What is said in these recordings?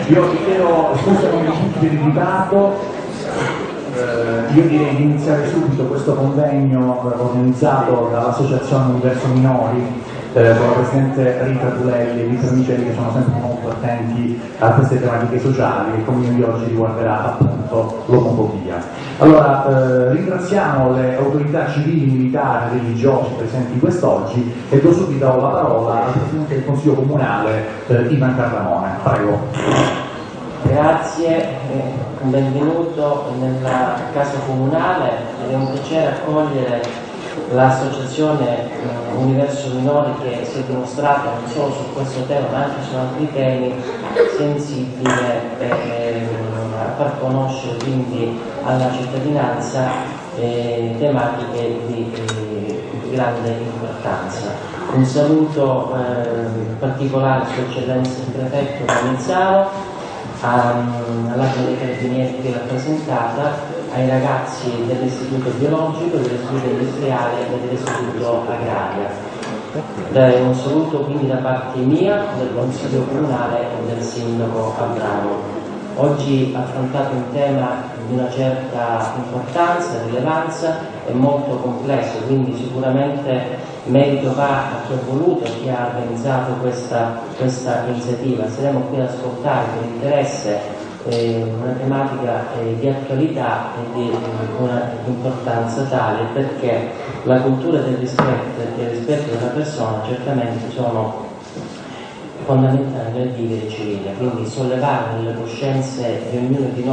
Io vi chiedo scusa per il ritardo. Io direi di iniziare subito questo convegno organizzato dall'Associazione Universo Minori con la Presidente Rita Tulelli e Rita Micheli, che sono sempre molto attenti a queste tematiche sociali, e come di oggi riguarderà appunto l'omofobia. Allora, ringraziamo le autorità civili, militari, religiose presenti quest'oggi e do subito la parola al Presidente del Consiglio Comunale, Ivan Carramone. Prego. Grazie, un benvenuto nella Casa Comunale ed è un piacere accogliere l'associazione Universo Minori, che si è dimostrata non solo su questo tema ma anche su altri temi sensibile a far conoscere quindi alla cittadinanza tematiche di grande importanza. Un saluto particolare a Sua Eccellenza il Prefetto Provenzano, all'Arma dei Carabinieri qui rappresentata, ai ragazzi dell'Istituto Biologico, dell'Istituto Industriale e dell'Istituto Agraria. Un saluto quindi da parte mia, del Consiglio Comunale e del Sindaco Abramo. Oggi affrontato un tema di una certa importanza, rilevanza e molto complesso, quindi sicuramente merito va a chi ha voluto, a chi ha organizzato questa iniziativa. Saremo qui ad ascoltare con interesse una tematica di attualità e di una importanza tale, perché la cultura del rispetto e il rispetto della persona certamente sono fondamentali nel vivere civile, quindi sollevare nelle coscienze di ognuno di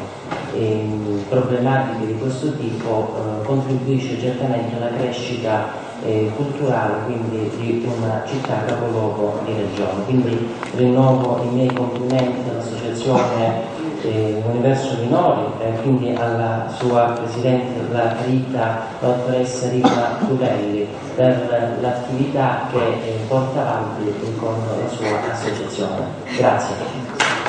noi problematiche di questo tipo contribuisce certamente alla crescita culturale, quindi di una città capoluogo di regione. Quindi rinnovo i miei complimenti all'Associazione Universo Minori e quindi alla sua Presidente, la dottoressa Rita Tulelli, per l'attività che porta avanti con la sua associazione. Grazie.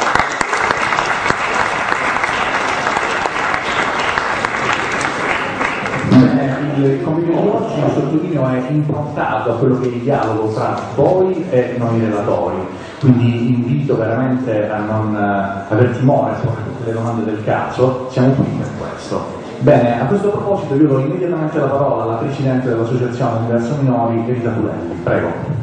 Il convegno di oggi, sottolineo, è improntato a quello che è il dialogo tra voi e noi relatori, quindi invito veramente a non aver timore su tutte le domande del caso, siamo qui per questo. Bene, a questo proposito io do immediatamente la parola alla Presidente dell'Associazione Universo Minori, Rita Tulelli. Prego.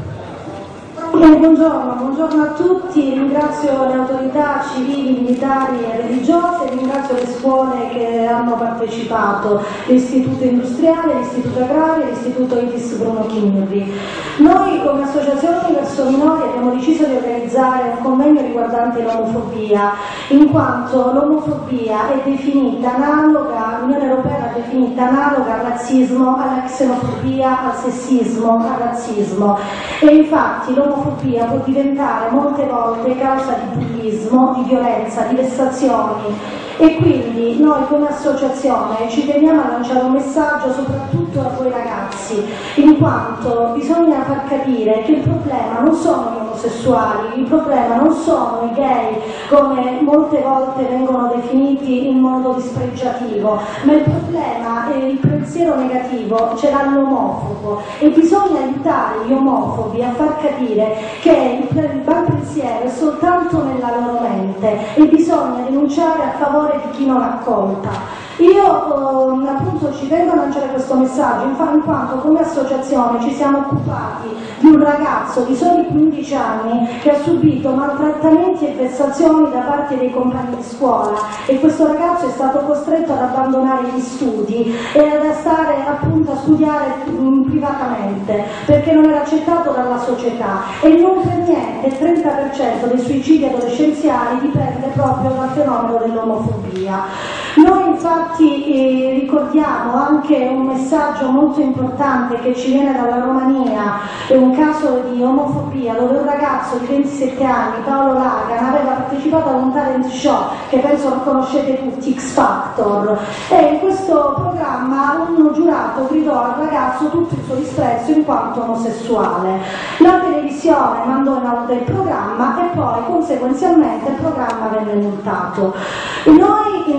Buongiorno a tutti, ringrazio le autorità civili, militari e religiose, ringrazio le scuole che hanno partecipato, l'Istituto Industriale, l'Istituto Agrario e l'Istituto ITIS Bruno Chimirri. Noi come Associazione Universo Minori abbiamo deciso di organizzare un convegno riguardante l'omofobia, in quanto l'omofobia è definita analoga, l'Unione Europea l'ha definita analoga al razzismo, alla xenofobia, al sessismo, al razzismo, e infatti l'omofobia può diventare molte volte causa di bullismo, di violenza, di vessazioni, e quindi noi come associazione ci teniamo a lanciare un messaggio soprattutto a voi ragazzi, in quanto bisogna far capire che il problema non sono gli omosessuali, il problema non sono i gay, come molte volte vengono definiti in modo dispregiativo, ma il problema e il pensiero negativo ce l'ha l'omofobo, e bisogna aiutare gli omofobi a far capire che il malpensiero è soltanto nella loro mente e bisogna denunciare a favore di chi non ascolta. Io appunto ci tengo a lanciare questo messaggio in quanto come associazione ci siamo occupati di un ragazzo di soli 15 anni che ha subito maltrattamenti e vessazioni da parte dei compagni di scuola, e questo ragazzo è stato costretto ad abbandonare gli studi e ad stare appunto a studiare privatamente perché non era accettato dalla società, e non per niente il 30% dei suicidi adolescenziali dipende proprio dal fenomeno dell'omofobia. Noi infatti ricordiamo anche un messaggio molto importante che ci viene dalla Romania, è un caso di omofobia dove un ragazzo di 27 anni, Paolo Lagan, aveva partecipato a un talent show che penso lo conoscete tutti, X Factor, e in questo programma un giurato gridò al ragazzo tutto il suo disprezzo in quanto omosessuale. La televisione mandò in alto il programma e poi conseguenzialmente il programma venne multato. Noi nell'occasione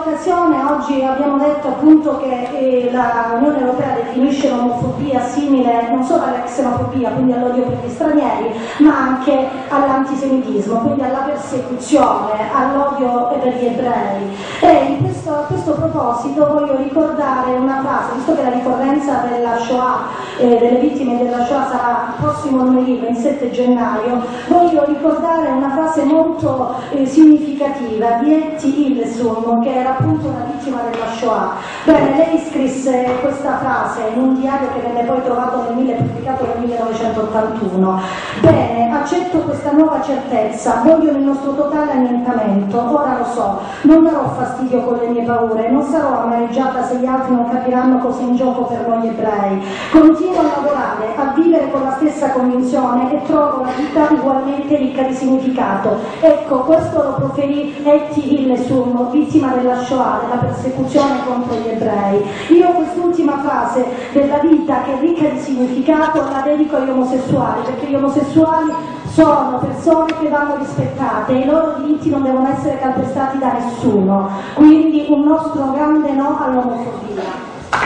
occasione oggi abbiamo detto appunto che l'Unione Europea definisce l'omofobia simile non solo alla xenofobia, quindi all'odio per gli stranieri, ma anche all'antisemitismo, quindi alla persecuzione, all'odio per gli ebrei. E a questo proposito voglio ricordare una frase, visto che la ricorrenza della Shoah, delle vittime della Shoah sarà il prossimo lunedì, 27 gennaio, voglio ricordare una frase molto significativa di Etty Hillesum, che era appunto una vittima della Shoah. Bene, lei scrisse questa frase in un diario che venne poi trovato pubblicato nel 1981. Bene, accetto questa nuova certezza, voglio il nostro totale annientamento, ora lo so, non darò fastidio con le mie paure, non sarò amareggiata se gli altri non capiranno cosa è in gioco per noi ebrei. Continuo a lavorare, a vivere con la stessa convinzione e trovo la vita ugualmente ricca di significato. Ecco, questo lo proferì Etty Hillesum, vittima della Shoah, della persecuzione contro gli ebrei. Io quest'ultima frase della vita che è ricca di significato la dedico agli omosessuali, perché gli omosessuali sono persone che vanno rispettate e i loro diritti non devono essere calpestati da nessuno. Quindi un nostro grande no all'omofobia.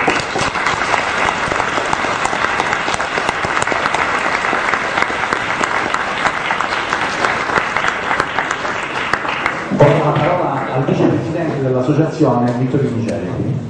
La parola al vicepresidente dell'associazione Vittorio Miceli.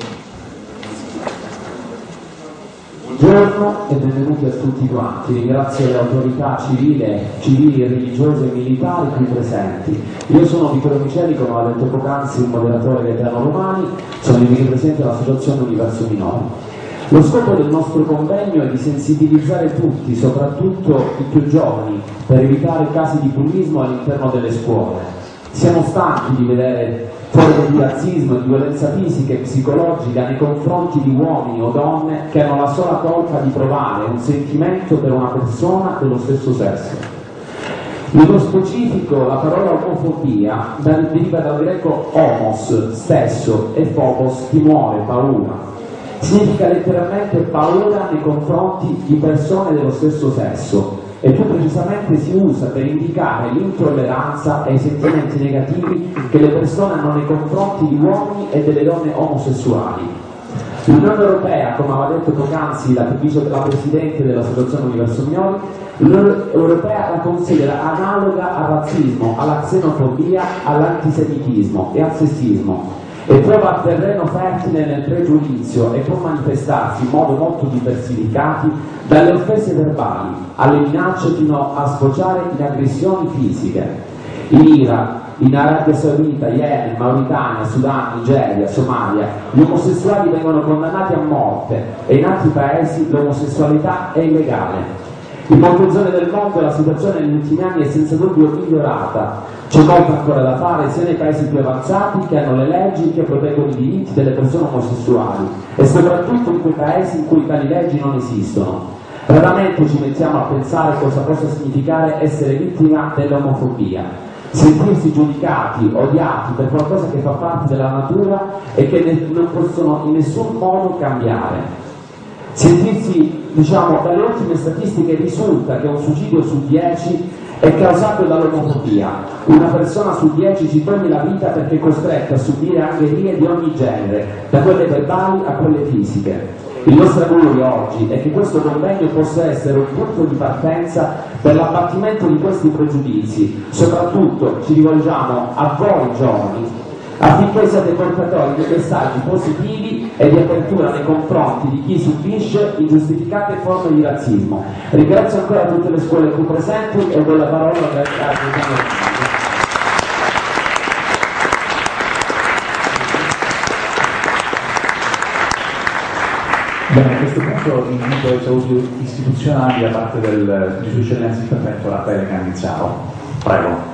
Buongiorno e benvenuti a tutti quanti. Ringrazio le autorità civili, religiose e militari qui presenti. Io sono Vittorio Miceli, come ha detto poc'anzi il moderatore Gaetano Romani, sono il vicepresidente dell'associazione Universo Minori. Lo scopo del nostro convegno è di sensibilizzare tutti, soprattutto i più giovani, per evitare casi di bullismo all'interno delle scuole. Siamo stanchi di vedere forme di razzismo e di violenza fisica e psicologica nei confronti di uomini o donne che hanno la sola colpa di provare un sentimento per una persona dello stesso sesso. Nello specifico la parola omofobia deriva dal greco homos, stesso, e phobos, timore, paura. Significa letteralmente paura nei confronti di persone dello stesso sesso, e più precisamente si usa per indicare l'intolleranza e i sentimenti negativi che le persone hanno nei confronti di uomini e delle donne omosessuali. L'Unione Europea, come aveva detto poc'anzi la Presidente dell'Associazione Universo Minori, l'Unione Europea la considera analoga al razzismo, alla xenofobia, all'antisemitismo e al sessismo, e trova terreno fertile nel pregiudizio e può manifestarsi in modo molto diversificato dalle offese verbali alle minacce fino a sfociare in aggressioni fisiche. In Iraq, in Arabia Saudita, Yemen, Mauritania, Sudan, Nigeria, Somalia, gli omosessuali vengono condannati a morte e in altri paesi l'omosessualità è illegale. In molte zone del mondo la situazione negli ultimi anni è senza dubbio migliorata. C'è molto ancora da fare sia nei paesi più avanzati che hanno le leggi che proteggono i diritti delle persone omosessuali e soprattutto in quei paesi in cui tali leggi non esistono. Raramente ci mettiamo a pensare cosa possa significare essere vittima dell'omofobia. Sentirsi giudicati, odiati per qualcosa che fa parte della natura e che non possono in nessun modo cambiare. Sentirsi, dalle ultime statistiche risulta che un suicidio su 10 è causato dall'omofobia. Una persona su 10 si toglie la vita perché è costretta a subire angherie di ogni genere, da quelle verbali a quelle fisiche. Il nostro augurio oggi è che questo convegno possa essere un punto di partenza per l'abbattimento di questi pregiudizi. Soprattutto ci rivolgiamo a voi giovani affinché siate portatori di messaggi positivi e di apertura nei confronti di chi subisce ingiustificate forme di razzismo. Ringrazio ancora tutte le scuole qui presenti e do la parola al Bene, a questo punto invito i saluti istituzionali da parte di Sua Eccellenza il Prefetto Raffaele Cannizzaro. Prego.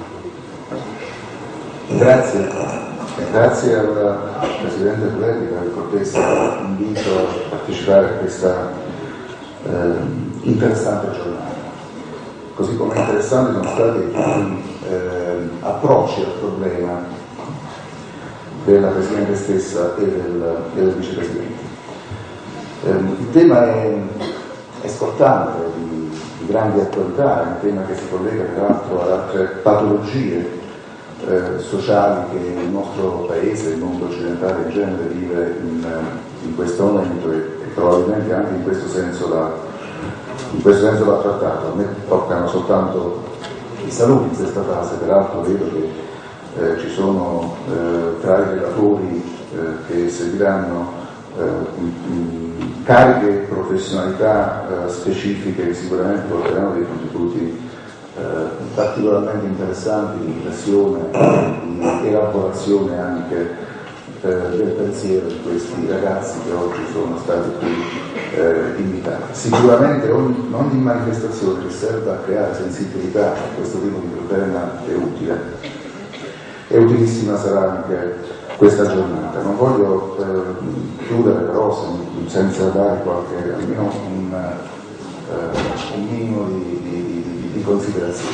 Grazie al Presidente Fletti per il cortese invito a partecipare a questa interessante giornata. Così come interessanti sono stati i approcci al problema della Presidente stessa e del Vicepresidente. Il tema è scottante, di grande attualità, è un tema che si collega peraltro ad altre patologie sociali che il nostro paese, il mondo occidentale in genere vive in questo momento, e probabilmente anche in questo senso va trattato. A me toccano soltanto i saluti in questa fase, peraltro vedo che ci sono tra i relatori che seguiranno cariche e professionalità specifiche che sicuramente porteranno dei contributi particolarmente interessanti di riflessione, di elaborazione anche del pensiero di questi ragazzi che oggi sono stati qui invitati. Sicuramente ogni manifestazione che serva a creare sensibilità a questo tipo di problema è utile, e utilissima sarà anche questa giornata. Non voglio chiudere però senza dare almeno un minimo di considerazione.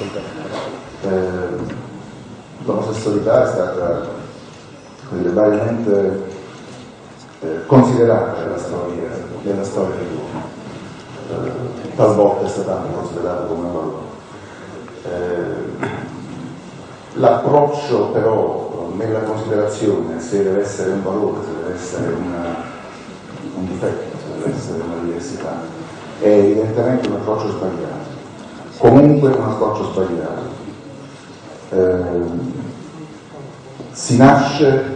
L'omosessualità è stata variamente considerata nella storia dell'uomo, talvolta è stata anche considerata come un valore. L'approccio però nella considerazione se deve essere un valore, se deve essere un difetto, se deve essere una diversità, è evidentemente un approccio sbagliato, comunque un approccio sbagliato. Si nasce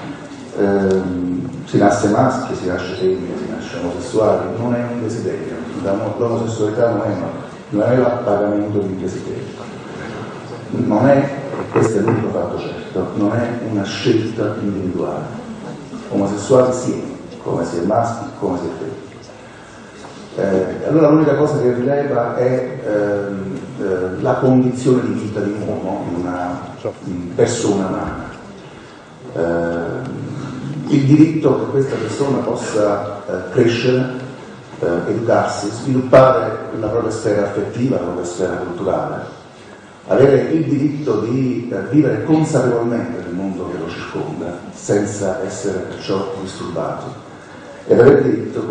maschi, si nasce femmine, si nasce omosessuali, non è un desiderio, l'omosessualità non è l'appagamento di un desiderio, non è, questo è l'unico fatto certo, non è una scelta individuale. Omosessuali sì, come si è maschi, come si è femmine. Allora l'unica cosa che rileva è la condizione di vita di un uomo, di una persona umana. Il diritto che questa persona possa crescere, educarsi, sviluppare la propria sfera affettiva, la propria sfera culturale, avere il diritto di vivere consapevolmente nel mondo che lo circonda, senza essere perciò disturbato, ed avere il diritto,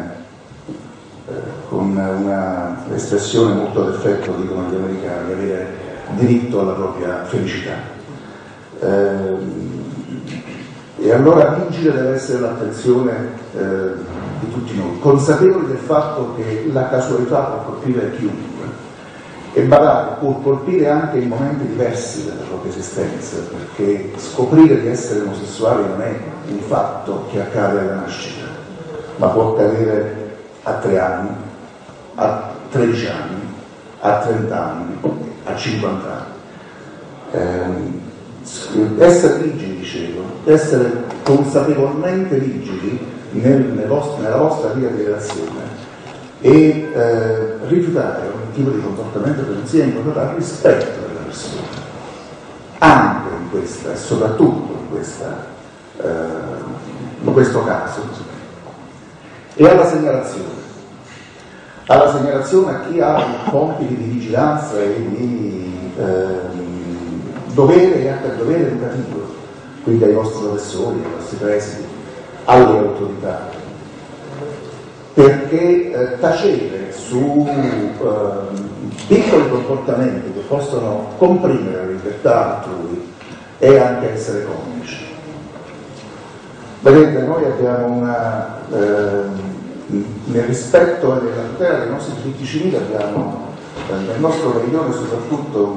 con una espressione molto ad effetto, dicono gli americani, avere diritto alla propria felicità. E allora vigile deve essere l'attenzione di tutti noi, consapevoli del fatto che la casualità può colpire chiunque, e badate, può colpire anche in momenti diversi della propria esistenza, perché scoprire di essere omosessuali non è un fatto che accade alla nascita, ma può accadere a 3 anni, a 13 anni, a 30 anni, a 50 anni. Essere rigidi, dicevo, essere consapevolmente rigidi nella vostra via di relazione e rifiutare ogni tipo di comportamento che non sia improntato al rispetto della persona, anche in questa e soprattutto in questo caso, e alla segnalazione a chi ha compiti di vigilanza e di dovere, e anche il dovere educativo, quindi ai vostri professori, ai vostri presidi, alle autorità, perché tacere su piccoli comportamenti che possono comprimere la libertà altrui è anche essere comici. Vedete, noi abbiamo nel rispetto e nella tutela dei nostri diritti civili abbiamo nel nostro meridione soprattutto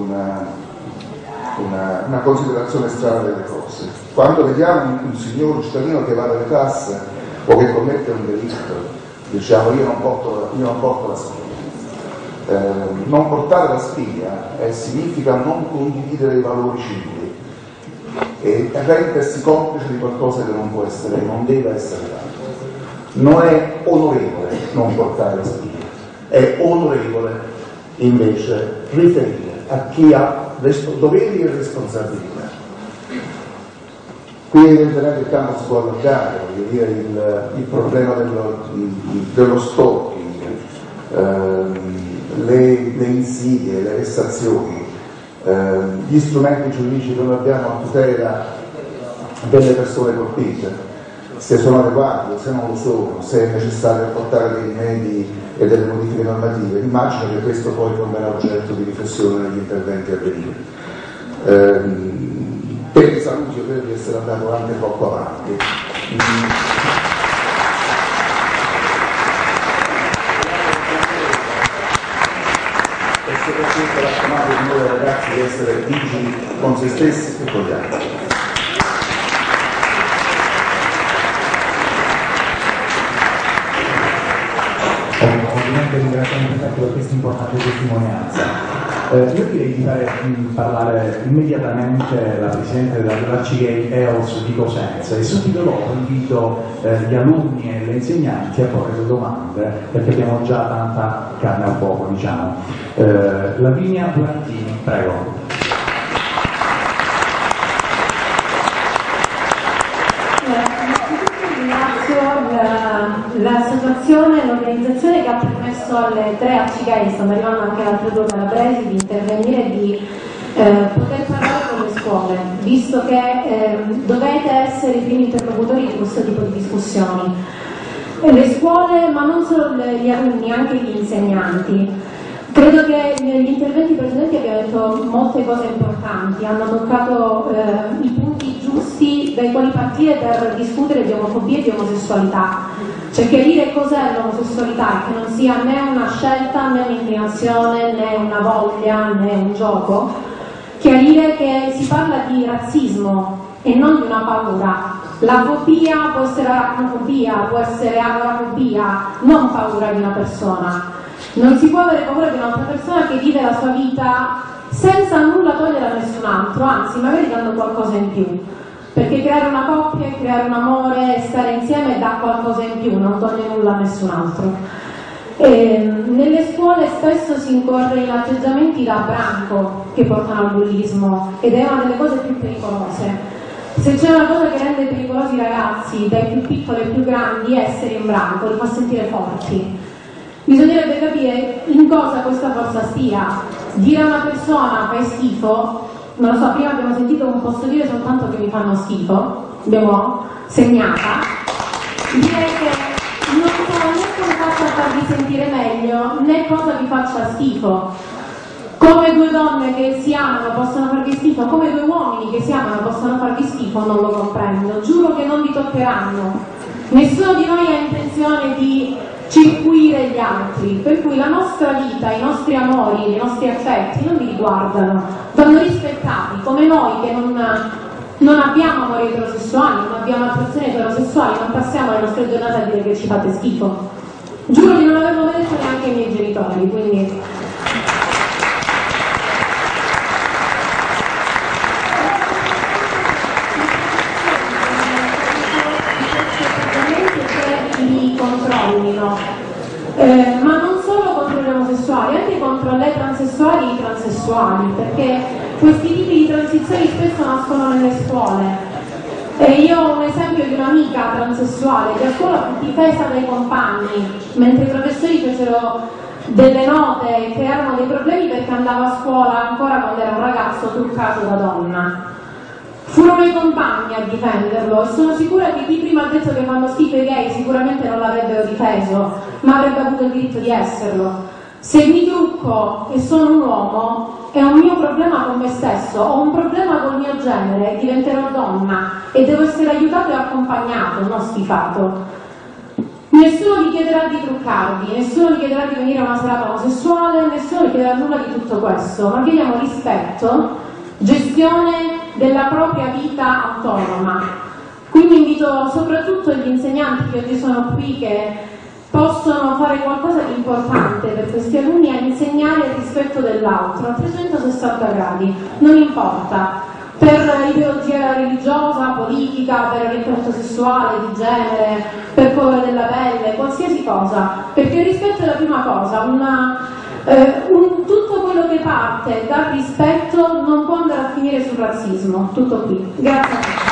una considerazione strana delle cose. Quando vediamo un signore, un cittadino che evade le tasse o che commette un delitto, diciamo io non porto la spia. Non portare la spia significa non condividere i valori civili e rendersi complice di qualcosa che non può essere, non deve essere fatto. Non è onorevole non portare la spia, è onorevole invece riferire a chi ha doveri e responsabilità. Qui evidentemente il campo si può allargare, voglio dire, il problema dello stalking, le insidie, le vessazioni, gli strumenti giuridici che noi abbiamo a tutela delle persone colpite, se sono adeguati o se non lo sono, se è necessario apportare dei rimedi e delle modifiche normative. Immagino che questo poi tornerà oggetto di riflessione negli interventi a venire. Per i saluti io credo di essere andato anche troppo avanti. E soprattutto raccomando di noi ragazzi di essere vigili con se stessi e con gli altri. Ovviamente ringraziamo per questa importante testimonianza. Io direi di fare parlare immediatamente la Presidente dell'Arcigay EOS di Cosenza e subito dopo invito gli alunni e le insegnanti a porre le domande perché abbiamo già tanta carne al fuoco, diciamo. Lavinia Durantini, prego. L'associazione, l'organizzazione che ha permesso alle 3 Arcigay, stanno arrivando anche le altre 2 calabresi, di intervenire e di poter parlare con le scuole, visto che dovete essere i primi interlocutori di questo tipo di discussioni. Le scuole, ma non solo gli alunni, anche gli insegnanti. Credo che negli interventi precedenti abbiano detto molte cose importanti, hanno toccato i punti giusti dai quali partire per discutere di omofobia e di omosessualità. Cioè chiarire cos'è l'omosessualità, che non sia né una scelta, né un'inclinazione, né una voglia, né un gioco. Chiarire che si parla di razzismo e non di una paura. La fobia può essere aracnofobia, può essere agorafobia, non paura di una persona. Non si può avere paura di un'altra persona che vive la sua vita senza nulla togliere a nessun altro, anzi magari dando qualcosa in più. Perché creare una coppia, creare un amore, stare insieme dà qualcosa in più, non toglie nulla a nessun altro. Nelle scuole spesso si incorre in atteggiamenti da branco che portano al bullismo ed è una delle cose più pericolose. Se c'è una cosa che rende pericolosi i ragazzi, dai più piccoli ai più grandi, è essere in branco, li fa sentire forti. Bisognerebbe capire in cosa questa forza stia. Dire a una persona fai schifo, non lo so, prima abbiamo sentito un posso dire soltanto che mi fanno schifo, abbiamo segnata, direi che non so né come faccia a farvi sentire meglio né cosa vi faccia schifo. Come 2 donne che si amano possono farvi schifo, come 2 uomini che si amano possono farvi schifo, non lo comprendo. Giuro che non vi toccheranno. Nessuno di noi ha intenzione di circuire gli altri, per cui la nostra vita, i nostri amori, i nostri affetti non li riguardano, vanno rispettati, come noi che non abbiamo amori eterosessuali, non abbiamo attrazioni eterosessuali, non passiamo le nostre giornate a dire che ci fate schifo. Giuro di non averlo mai detto neanche ai miei genitori, quindi... controllino, ma non solo contro gli omosessuali, anche contro le transessuali e i transessuali, perché questi tipi di transizioni spesso nascono nelle scuole. Io ho un esempio di un'amica transessuale che a scuola fu difesa dai compagni, mentre i professori fecero delle note e crearono dei problemi perché andava a scuola ancora quando era un ragazzo truccato da donna. Furono i compagni a difenderlo e sono sicura che chi prima ha detto che fanno schifo i gay sicuramente non l'avrebbero difeso, ma avrebbe avuto il diritto di esserlo. Se mi trucco e sono un uomo, è un mio problema con me stesso, ho un problema col mio genere, diventerò donna e devo essere aiutato e accompagnato, non schifato. Nessuno vi chiederà di truccarvi, nessuno vi chiederà di venire a una serata omosessuale, nessuno vi chiederà nulla di tutto questo, ma chiediamo rispetto, gestione della propria vita autonoma. Quindi invito soprattutto gli insegnanti che oggi sono qui, che possono fare qualcosa di importante per questi alunni, a insegnare il rispetto dell'altro a 360 gradi, non importa, per ideologia religiosa, politica, per orientamento sessuale, di genere, per colore della pelle, qualsiasi cosa, perché il rispetto è la prima cosa, tutto quello che parte dal rispetto non può andare a finire sul razzismo. Tutto qui. Grazie a tutti.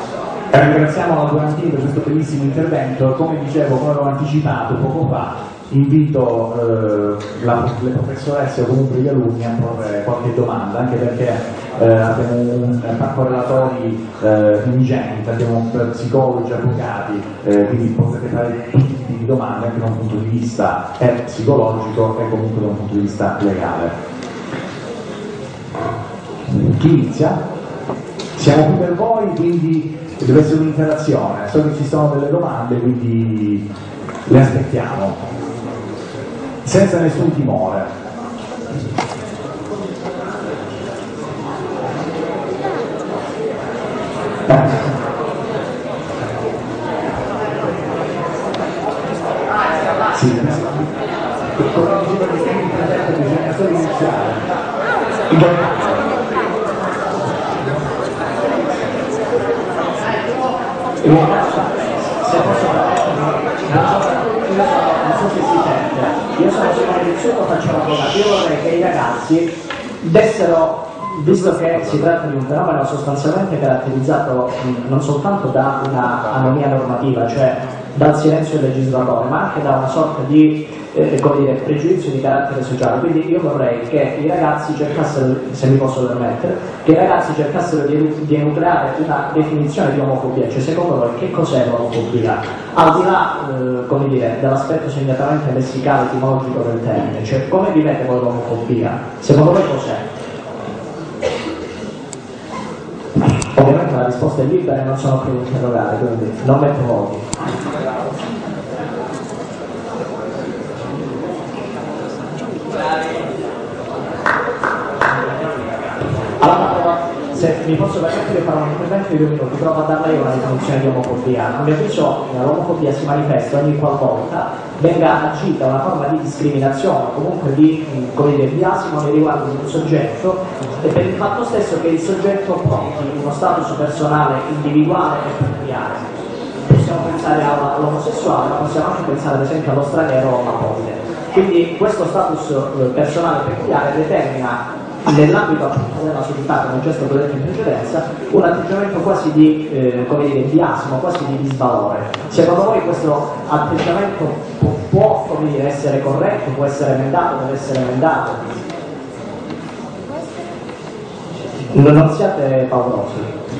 Ringraziamo la Durantini per questo bellissimo intervento. Come dicevo, come avevo anticipato poco fa, invito le professoresse o comunque gli alunni a porre qualche domanda, anche perché abbiamo un parco relatori ingente, abbiamo psicologi, avvocati, quindi potete fare tutti i tipi di domande anche da un punto di vista psicologico e comunque da un punto di vista legale. Chi inizia? Siamo qui per voi, quindi deve essere un'interazione. So che ci sono delle domande, quindi le aspettiamo senza nessun timore. Sì, come diceva che stiamo in presente bisogna solo iniziare. Se posso non so se si sente, io sono Silenzioso, faccio l'avvocato, io vorrei che i ragazzi dessero, visto che si tratta di un fenomeno sostanzialmente caratterizzato non soltanto da una anomia normativa, cioè dal silenzio del legislatore, ma anche da una sorta di come dire, pregiudizio di carattere sociale. Quindi io vorrei che i ragazzi cercassero, se mi posso permettere, che i ragazzi cercassero di enucleare una definizione di omofobia, cioè secondo voi che cos'è l'omofobia? Al di là come dire, dell'aspetto segnatamente lessicale, etimologico del termine, cioè come vivete voi l'omofobia? Secondo voi cos'è? Ovviamente la risposta è libera e non sono qui ad interrogare, quindi non metto voti. Allora, se mi posso permettere di fare un intervento di 2 minuti, provo a darle io una definizione di omofobia. A mio avviso l'omofobia si manifesta ogni qualvolta venga agita una forma di discriminazione, comunque di, come dire, biasimo nei riguardi di un soggetto, e per il fatto stesso che il soggetto porti uno status personale individuale e peculiare. Possiamo pensare all'omosessuale, ma possiamo anche pensare ad esempio allo straniero o all'apolide. Quindi questo status personale peculiare determina nell'ambito appunto della società, come già stato detto in precedenza, un atteggiamento quasi di come dire, biasimo, quasi di disvalore. Secondo voi questo atteggiamento può come dire, essere corretto, può essere emendato, deve essere emendato? Non siate paurosi.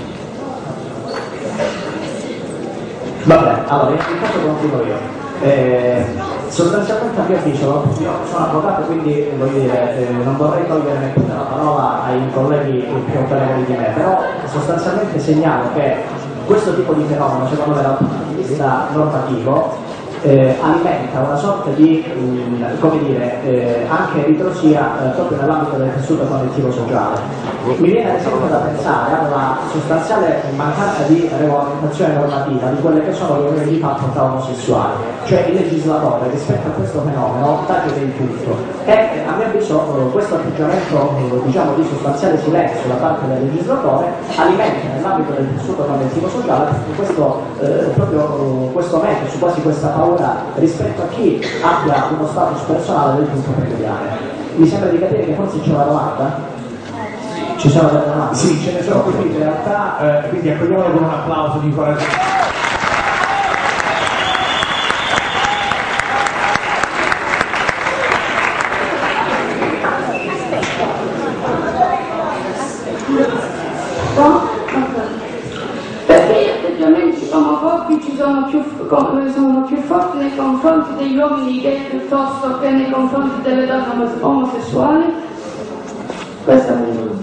Vabbè, allora intanto continuo io. Sostanzialmente a mio avviso, io sono avvocato, quindi voglio dire, non vorrei togliere neppure la parola ai colleghi più autorevoli di me, però sostanzialmente segnalo che questo tipo di fenomeno, secondo me dal punto di vista normativo, alimenta una sorta di, come dire, anche ritrosia proprio nell'ambito del tessuto connettivo sociale. Mi viene ad esempio da pensare alla sostanziale mancanza di regolamentazione normativa di quelle che sono le unioni di fatto tra omosessuali, cioè il legislatore rispetto a questo fenomeno tace del tutto e a mio avviso questo atteggiamento diciamo di sostanziale silenzio da parte del legislatore alimenta nell'ambito del tessuto connettivo sociale proprio questo metodo, su quasi questa paura rispetto a chi abbia uno status personale del tutto peculiare. Mi sembra di capire che forse c'è una domanda? Ci sono delle domande? Sì, ce ne sono qui in realtà, quindi accogliamolo con un applauso di incoraggiamento. Perché gli atteggiamenti omofobici sono più forti nei confronti degli uomini gay piuttosto che nei confronti delle donne omosessuali? Questa è la mia domanda.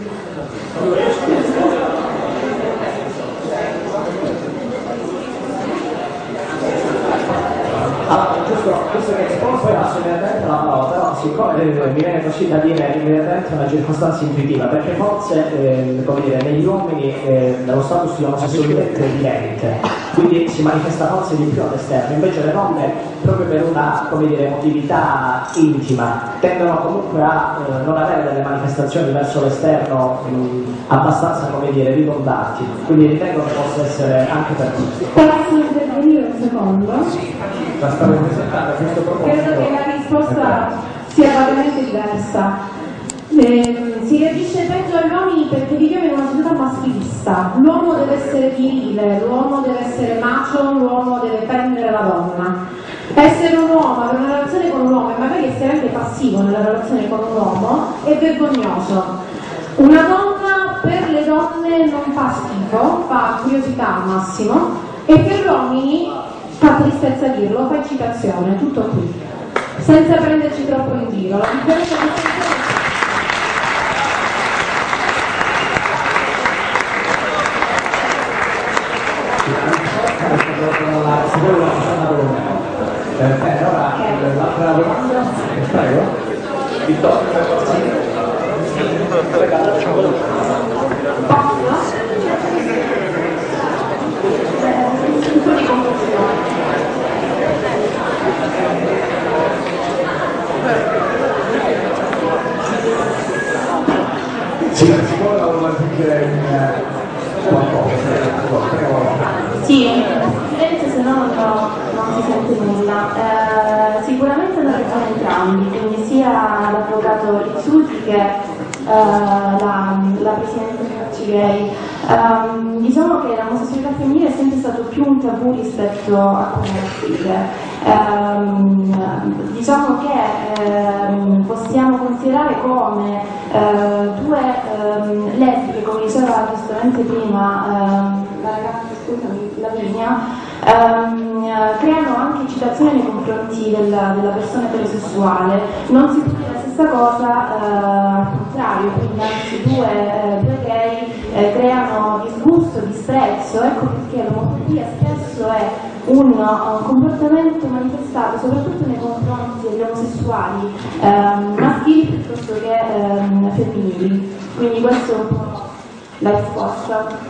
Allora, giusto che poi passo immediatamente la parola, però siccome mi viene così da dire immediatamente una circostanza intuitiva, perché forse come dire, negli uomini nello status di omosessualità è evidente, quindi si manifesta forse di più all'esterno, invece le donne proprio per una come dire, emotività intima tendono comunque a non avere delle manifestazioni verso l'esterno abbastanza come dire ridondanti, quindi ritengo che possa essere anche per tutti. Posso intervenire un secondo? La stavo presentando a questo proposito. Credo che la risposta sia vagamente diversa. Si reagisce peggio agli uomini perché viviamo in una società maschilista. L'uomo deve essere virile, l'uomo deve essere macho, l'uomo deve prendere la donna. Essere un uomo, avere una relazione con che sia anche passivo nella relazione con un uomo è vergognoso. Una donna per le donne non fa schifo, fa curiosità al massimo, e per gli uomini, fa tristezza dirlo, fa eccitazione, tutto qui, senza prenderci troppo in giro. La differenza ora l'altra domanda, prego. Vittorio. Sì, si può aggiungere qualcosa? Sì, Presidente, se no non si sente nulla. Sicuramente hanno ragione entrambi, quindi sia l'avvocato Rizzuti che la Presidente Marcigay. Diciamo che l'omosessualità femminile è sempre stato più un tabù rispetto a come maschile. Diciamo che possiamo considerare come due lesbiche, come diceva giustamente prima la ragazza, scusami, Lavinia, creano anche eccitazione nei confronti della persona eterosessuale. Non si può dire la stessa cosa al contrario, quindi anzi due gay creano disgusto, disprezzo. Ecco perché l'omofobia spesso è un comportamento manifestato soprattutto nei confronti degli omosessuali maschili piuttosto che femminili. Quindi questa è un po' la risposta.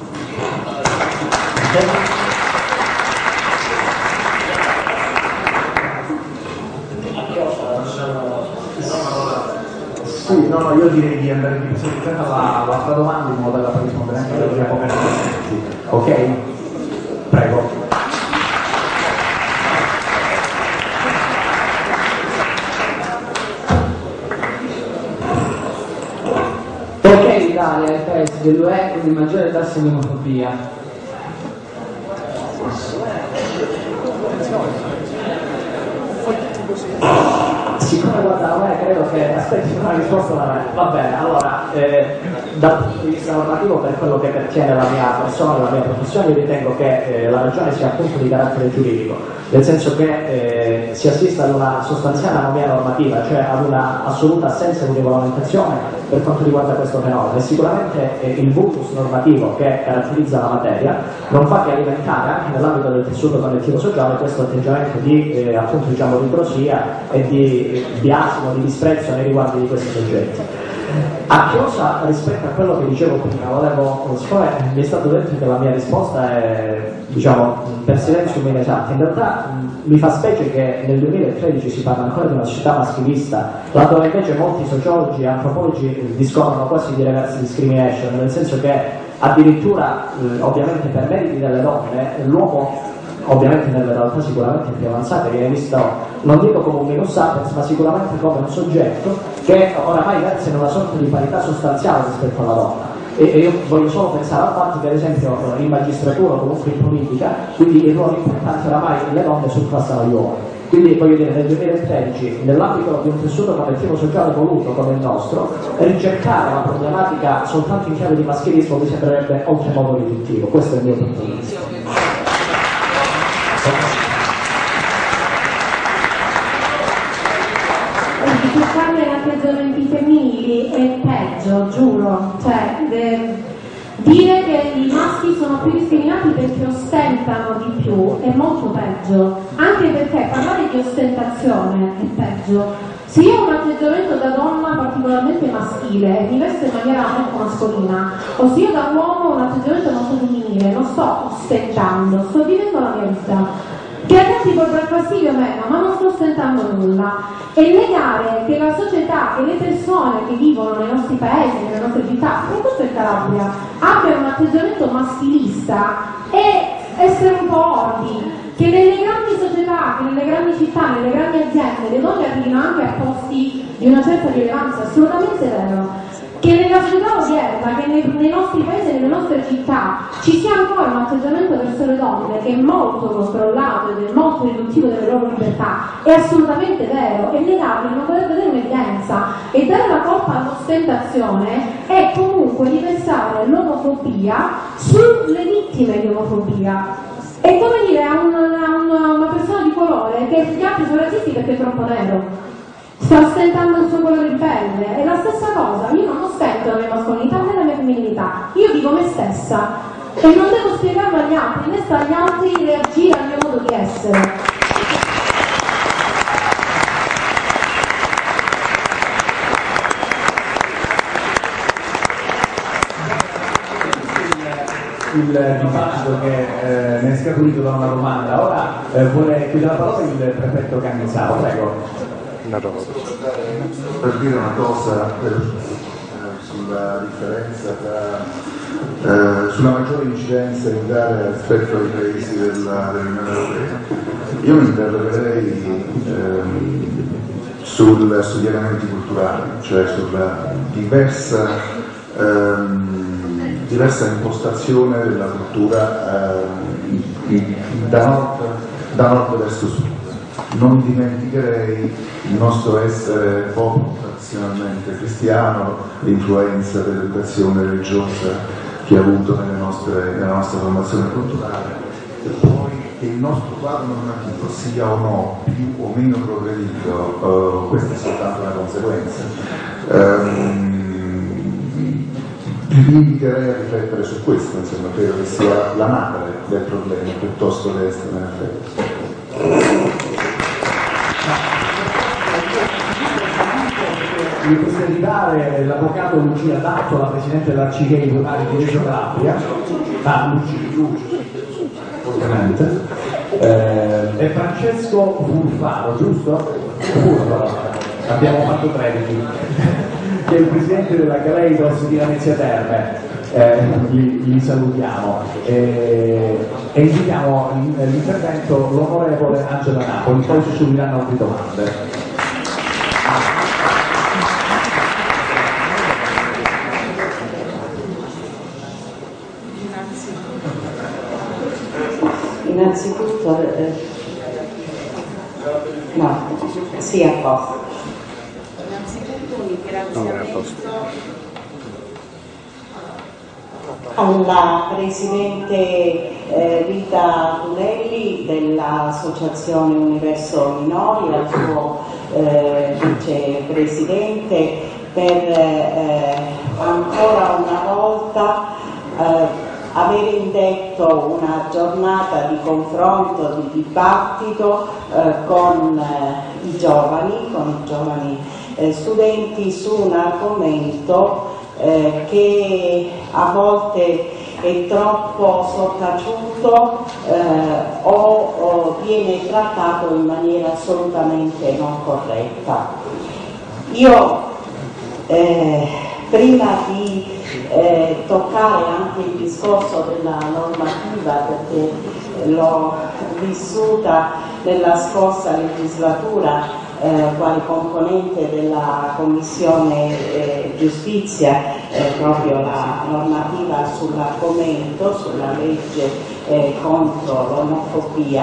Sì, no, io direi di andare più semplicemente all'altra domanda in modo da far rispondere anche alle come ok? Prego. Perché l'Italia è il paese dell'UE con il maggiore tasso di omofobia? Siccome guarda, credo che aspetti una risposta da me. Va bene, allora, dal punto di vista normativo, per quello che pertiene la mia persona e la mia professione, io ritengo che la ragione sia appunto di carattere giuridico, nel senso che si assiste ad una sostanziale anomia normativa, cioè ad una assoluta assenza di regolamentazione per quanto riguarda questo fenomeno, e sicuramente il vulnus normativo che caratterizza la materia non fa che alimentare anche nell'ambito del tessuto connettivo sociale questo atteggiamento di appunto diciamo ritrosia e di biasimo, di disprezzo nei riguardi di questi soggetti. A chiosa rispetto a quello che dicevo prima, siccome mi è stato detto che la mia risposta è diciamo per silenzio inesatto, in realtà mi fa specie che nel 2013 si parla ancora di una società maschilista, laddove invece molti sociologi e antropologi discorrono quasi di reverse discrimination, nel senso che addirittura ovviamente per meriti delle donne l'uomo, ovviamente nelle realtà sicuramente più avanzate, viene visto non dico come un minus sapens, ma sicuramente come un soggetto che oramai versa in una sorta di parità sostanziale rispetto alla donna. E io voglio solo pensare al fatto che ad esempio in magistratura o comunque in politica, quindi i ruoli importanti oramai le donne surpassano gli uomini. Quindi voglio dire, nel 2013, nell'ambito di un tessuto collettivo sociale voluto come il nostro, ricercare la problematica soltanto in chiave di maschilismo mi sembrerebbe oltremodo riduttivo. Questo è il mio punto di vista. Ricercare atteggiamenti femminili è peggio, giuro. Cioè, dire che i maschi sono più discriminati perché ostentano di più è molto peggio, anche perché parlare di ostentazione è peggio. Se io ho un atteggiamento da donna particolarmente maschile e mi vesto in maniera molto mascolina, o se io da uomo ho un atteggiamento molto femminile, non sto ostentando, sto vivendo la mia vita. Che a te ti può dar fastidio o meno, ma non sto ostentando nulla. E negare che la società, che le persone che vivono nei nostri paesi, nelle nostre città, soprattutto in Calabria, abbiano un atteggiamento maschilista è essere un po' orbi. Che nelle grandi società, che nelle grandi città, nelle grandi aziende, le donne arrivino anche a posti di una certa rilevanza, assolutamente vero. che nella società odierna, che nei nostri paesi e nelle nostre città ci sia ancora un atteggiamento verso le donne che è molto controllato ed è molto riduttivo delle loro libertà, è assolutamente vero, e negarlo non potrebbe avere un'evidenza, e dare la colpa all'ostentazione è comunque riversare l'omofobia sulle vittime di omofobia. È come dire a una persona di colore che gli altri sono razzisti perché è troppo nero, sta ostentando il suo colore di pelle. È la stessa cosa, io non ostento la mia mascolinità né la mia femminilità, io dico me stessa e non devo spiegarlo agli altri, né sta agli altri reagire al mio modo di essere. Il dibattito che ne è scaturito da una domanda. Ora vuole chiudere la parola il prefetto Cannizzaro, prego. Per dire una cosa sulla differenza sulla maggiore incidenza in Italia rispetto ai paesi dell'Unione Europea, io mi interrogerei sugli elementi culturali, cioè sulla diversa impostazione della cultura da nord verso sud. Non dimenticherei il nostro essere popolo tradizionalmente cristiano, l'influenza dell'educazione religiosa che ha avuto nella nostra formazione culturale, e poi che il nostro quadro normativo sia o no più o meno progredito, questa è soltanto una conseguenza. Vi inviterei a riflettere su questo, insomma, credo che sia la madre del problema piuttosto che esserne effetto. Mi presentare l'avvocato Lucia D'Atto, la presidente dell'Arcigay Lunari di Reggio Calabria, ovviamente, e Francesco Furfaro, giusto? Furfaro, abbiamo fatto 13, che è il presidente della Caleidos di Lamezia Terme. Li salutiamo e invitiamo l'intervento l'onorevole Angela Napoli, poi ci subiranno altre domande. Innanzitutto, no, sì, a posto. Innanzitutto un ringraziamento alla Presidente Rita Tunelli dell'Associazione Universo Minori, al suo Vicepresidente per ancora una volta aver indetto una giornata di confronto, di dibattito con i giovani studenti su un argomento che a volte è troppo sottaciuto o viene trattato in maniera assolutamente non corretta. Io prima di toccare anche il discorso della normativa, perché l'ho vissuta nella scorsa legislatura quale componente della Commissione Giustizia, proprio la normativa sull'argomento, sulla legge contro l'omofobia,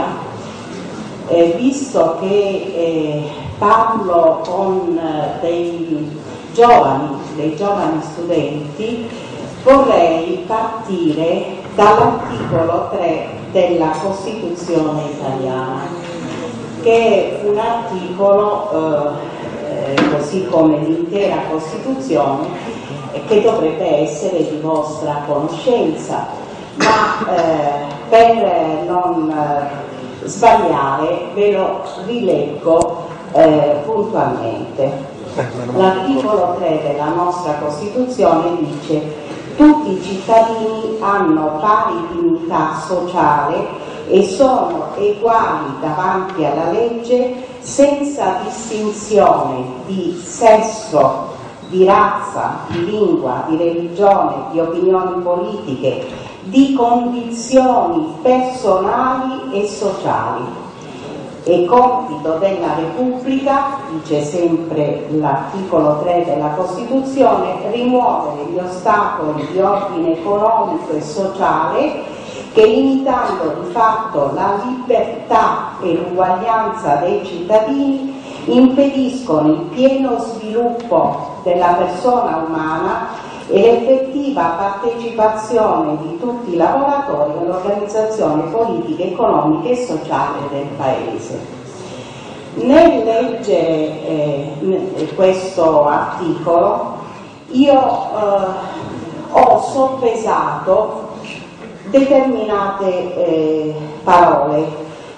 visto che parlo con dei giovani studenti, vorrei partire dall'articolo 3 della Costituzione italiana, che è un articolo, così come l'intera Costituzione, che dovrebbe essere di vostra conoscenza, ma per non sbagliare ve lo rileggo puntualmente. L'articolo 3 della nostra Costituzione dice: tutti i cittadini hanno pari dignità sociale e sono uguali davanti alla legge senza distinzione di sesso, di razza, di lingua, di religione, di opinioni politiche, di condizioni personali e sociali. È compito della Repubblica, dice sempre l'articolo 3 della Costituzione, rimuovere gli ostacoli di ordine economico e sociale che, limitando di fatto la libertà e l'uguaglianza dei cittadini, impediscono il pieno sviluppo della persona umana e l'effettiva partecipazione di tutti i lavoratori all'organizzazione politica, economica e sociale del Paese. Nel leggere questo articolo io ho soppesato determinate parole,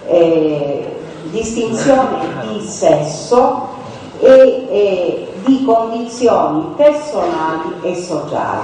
distinzione di sesso e di condizioni personali e sociali.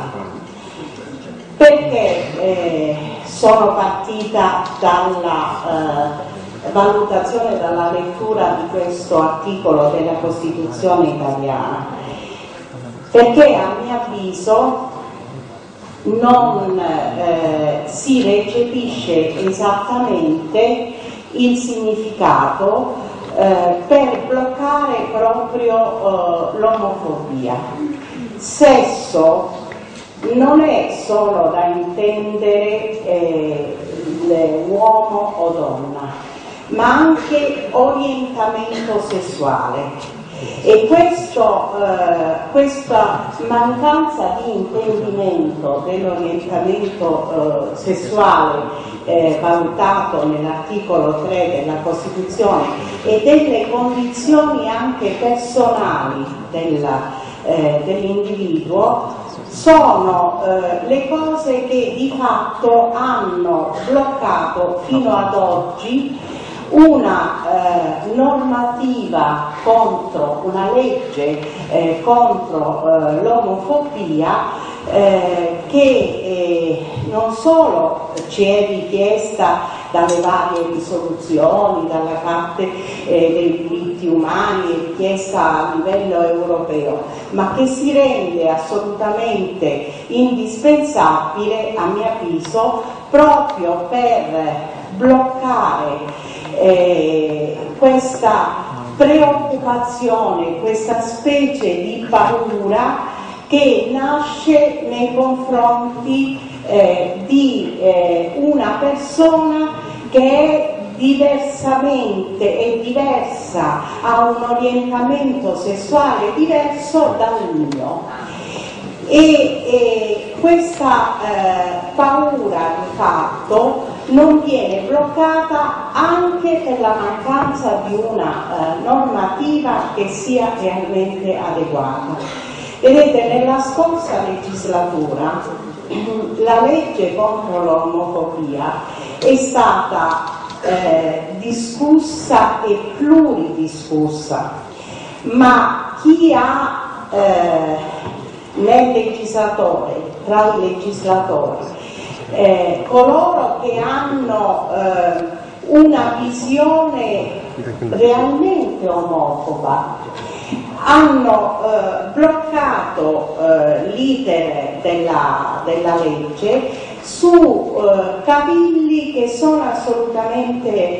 Perché sono partita dalla valutazione, dalla lettura di questo articolo della Costituzione italiana? Perché a mio avviso non si recepisce esattamente il significato per bloccare proprio l'omofobia. Sesso non è solo da intendere uomo o donna, ma anche orientamento sessuale. E questa mancanza di intendimento dell'orientamento sessuale valutato nell'articolo 3 della Costituzione e delle condizioni anche personali dell'individuo sono le cose che di fatto hanno bloccato fino ad oggi una normativa contro, una legge contro l'omofobia che non solo ci è richiesta dalle varie risoluzioni, dalla Carta dei diritti umani, è richiesta a livello europeo, ma che si rende assolutamente indispensabile, a mio avviso, proprio per bloccare questa preoccupazione, questa specie di paura che nasce nei confronti di una persona che è diversa, ha un orientamento sessuale diverso dal mio. E questa paura di fatto non viene bloccata anche per la mancanza di una normativa che sia realmente adeguata. Vedete, nella scorsa legislatura la legge contro l'omofobia è stata discussa e pluridiscussa, ma chi ha nel legislatore, tra i legislatori, coloro che hanno una visione realmente omofoba, hanno bloccato l'iter della legge su cavilli che sono assolutamente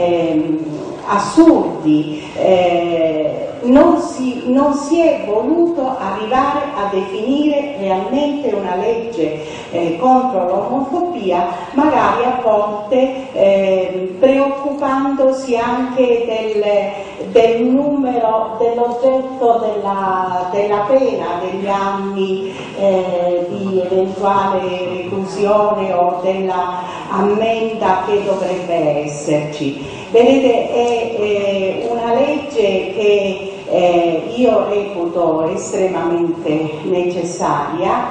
assurdi. Non si è voluto arrivare a definire realmente una legge contro l'omofobia, magari a volte preoccupandosi anche del numero, dell'oggetto della pena, degli anni di eventuale reclusione o della ammenda che dovrebbe esserci. Vedete, è una legge che io reputo estremamente necessaria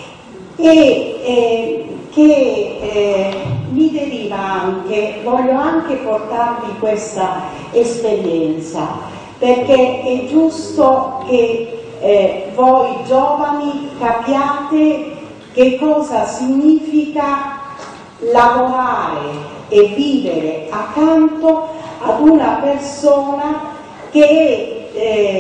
e che mi deriva anche, voglio anche portarvi questa esperienza, perché è giusto che voi giovani capiate che cosa significa lavorare e vivere accanto ad una persona che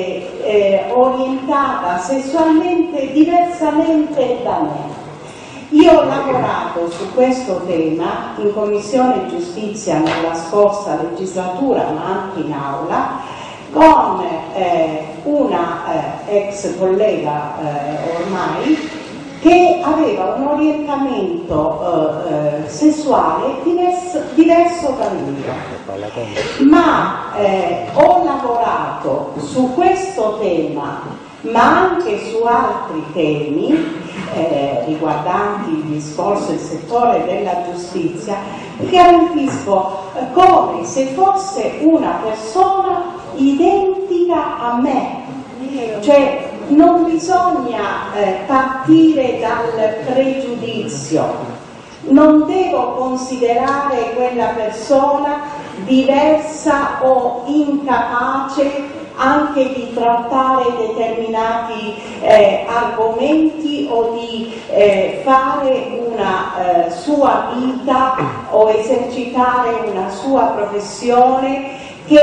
è orientata sessualmente diversamente da me. Io ho lavorato su questo tema in Commissione Giustizia nella scorsa legislatura, ma anche in aula, con una ex collega ormai che aveva un orientamento sessuale diverso dal mio. Ma ho lavorato su questo tema, ma anche su altri temi riguardanti il discorso, il settore della giustizia, garantisco come se fosse una persona identica a me. Cioè non bisogna partire dal pregiudizio, non devo considerare quella persona diversa o incapace anche di trattare determinati argomenti o di fare una sua vita o esercitare una sua professione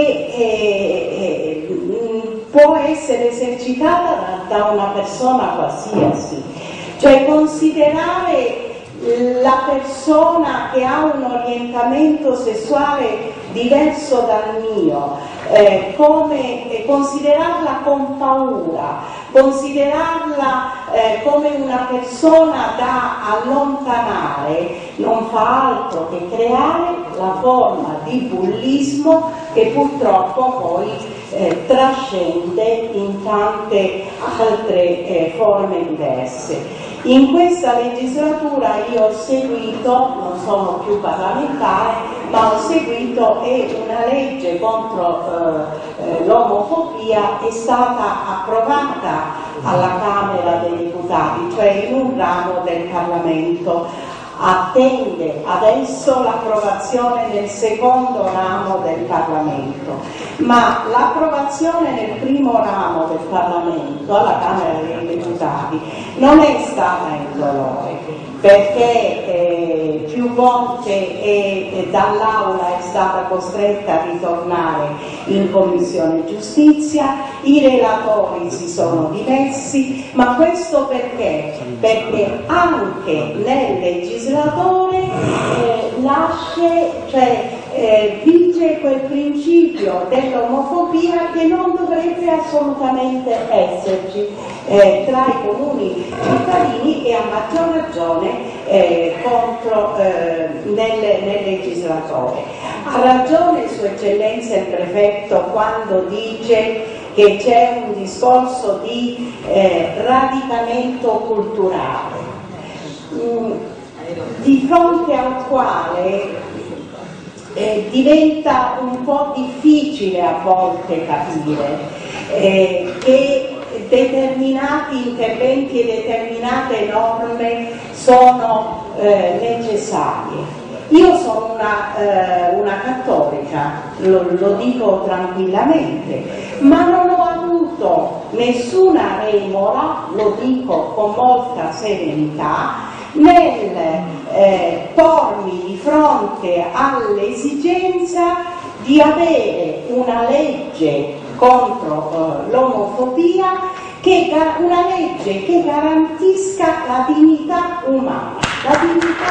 che può essere esercitata da una persona qualsiasi. Cioè considerare la persona che ha un orientamento sessuale diverso dal mio, considerarla con paura, considerarla come una persona da allontanare, non fa altro che creare la forma di bullismo che purtroppo poi trascende in tante altre forme diverse. In questa legislatura io ho seguito, non sono più parlamentare, ma ho seguito una legge contro l'omofobia è stata approvata alla Camera dei Deputati, cioè in un ramo del Parlamento. Attende adesso l'approvazione nel secondo ramo del Parlamento, ma l'approvazione nel primo ramo del Parlamento, alla Camera dei Deputati, non è stata indolore, perché più volte dall'Aula è stata costretta a ritornare in Commissione Giustizia, i relatori si sono dimessi, ma questo perché? Perché anche nel legislatore vige quel principio dell'omofobia che non dovrebbe assolutamente esserci tra i comuni cittadini e a maggior ragione nel legislatore. Ha ragione Sua Eccellenza il Prefetto quando dice che c'è un discorso di radicamento culturale, di fronte al quale diventa un po' difficile a volte capire che determinati interventi e determinate norme sono necessarie. Io sono una cattolica, lo dico tranquillamente, ma non ho avuto nessuna remora, lo dico con molta serenità, nel pormi di fronte all'esigenza di avere una legge contro l'omofobia, una legge che garantisca la dignità umana, la dignità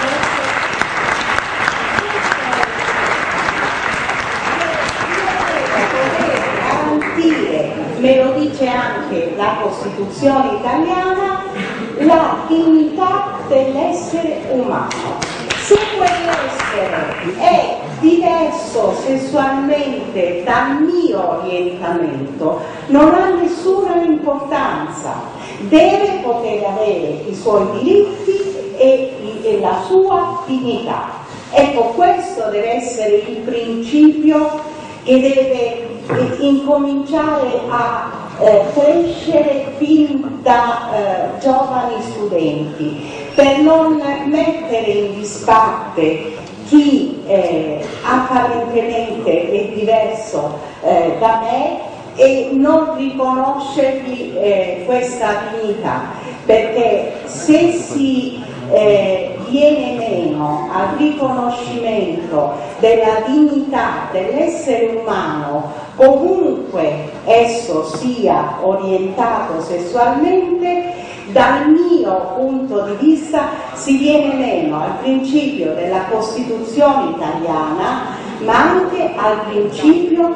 garantire, me lo dice anche la Costituzione italiana, la dignità dell'essere umano. Se quell'essere è diverso sessualmente dal mio orientamento, non ha nessuna importanza, deve poter avere i suoi diritti e la sua dignità. Ecco, questo deve essere il principio che deve incominciare a crescere fin da giovani studenti, per non mettere in disparte chi apparentemente è diverso da me e non riconoscergli questa dignità, perché se si viene meno al riconoscimento della dignità dell'essere umano, ovunque esso sia orientato sessualmente, Dal mio punto di vista si viene meno al principio della Costituzione italiana, ma anche al principio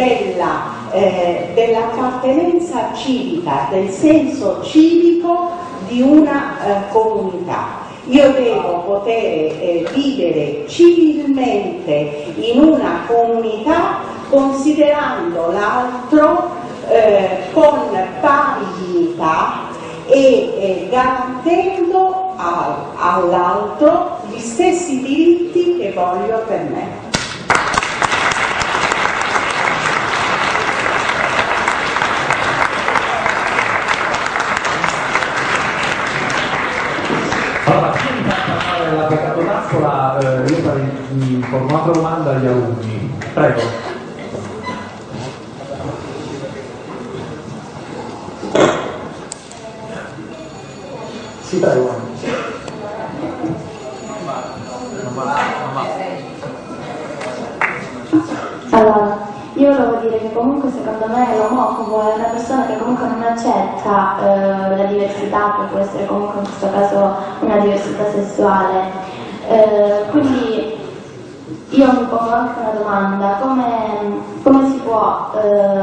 dell'appartenenza civica, del senso civico di una comunità. Io devo poter vivere civilmente in una comunità considerando l'altro con pari dignità e garantendo all'altro gli stessi diritti che voglio per me. Allora, prima di far parlare l'avvocato D'Ascola, io farei un'altra domanda agli alunni. Prego. Sì, prego. Allora, io volevo dire che comunque secondo me l'omofobo è una persona che comunque non accetta la diversità, che può essere comunque in questo caso una diversità sessuale. Quindi io mi pongo anche una domanda: come si può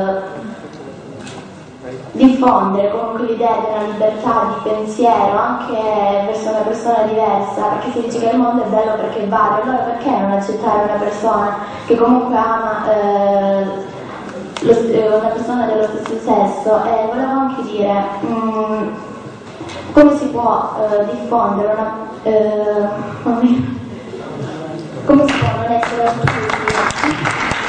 diffondere comunque l'idea di una libertà di pensiero anche verso una persona diversa? Perché si dice che il mondo è bello perché è vario, allora perché non accettare una persona che comunque ama una persona dello stesso sesso? E volevo anche dire come si può diffondere come si può non essere omofobi?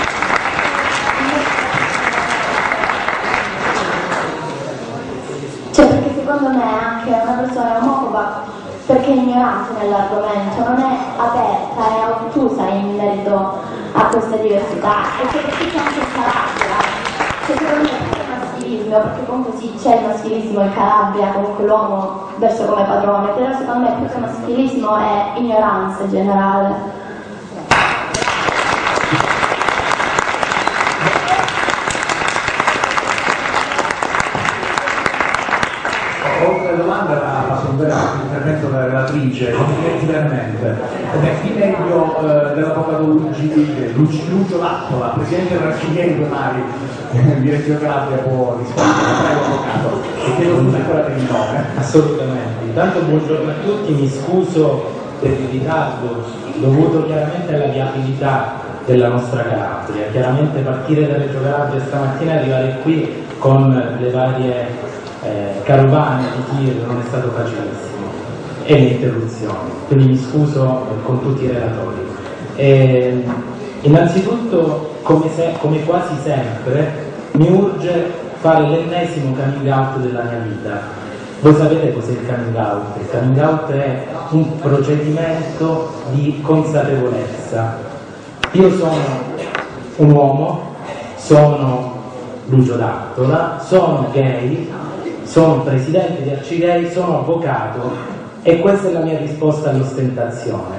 Cioè, perché secondo me anche una persona omofoba, perché è ignorante nell'argomento, non è aperta e ottusa in merito a questa diversità, e soprattutto anche in Calabria. Cioè, secondo me è il maschilismo, perché comunque sì, c'è il maschilismo in Calabria, comunque l'uomo verso come padrone, però secondo me più che maschilismo è ignoranza in generale. Oltre alla domanda ha fatto un vero intervento della relatrice, diversamente. Chi meglio dell'avvocato Lucio Lattola, presidente dell'Arcidieri Domani, direzione Calabria, può rispondere. Prego, avvocato, e chiedo scusa ancora per il nome. Assolutamente. Intanto buongiorno a tutti, mi scuso per il ritardo dovuto chiaramente alla viabilità della nostra Calabria. Chiaramente partire da Reggio Calabria stamattina e arrivare qui con le varie carovane di tir non è stato facilissimo, e le interruzioni, quindi mi scuso con tutti i relatori. Innanzitutto, come quasi sempre, mi urge fare l'ennesimo coming out della mia vita. Voi sapete cos'è il coming out? Il coming out è un procedimento di consapevolezza. Io sono un uomo, sono Lucio D'Attola, sono gay, sono presidente di Arcigay, sono avvocato, e questa è la mia risposta all'ostentazione.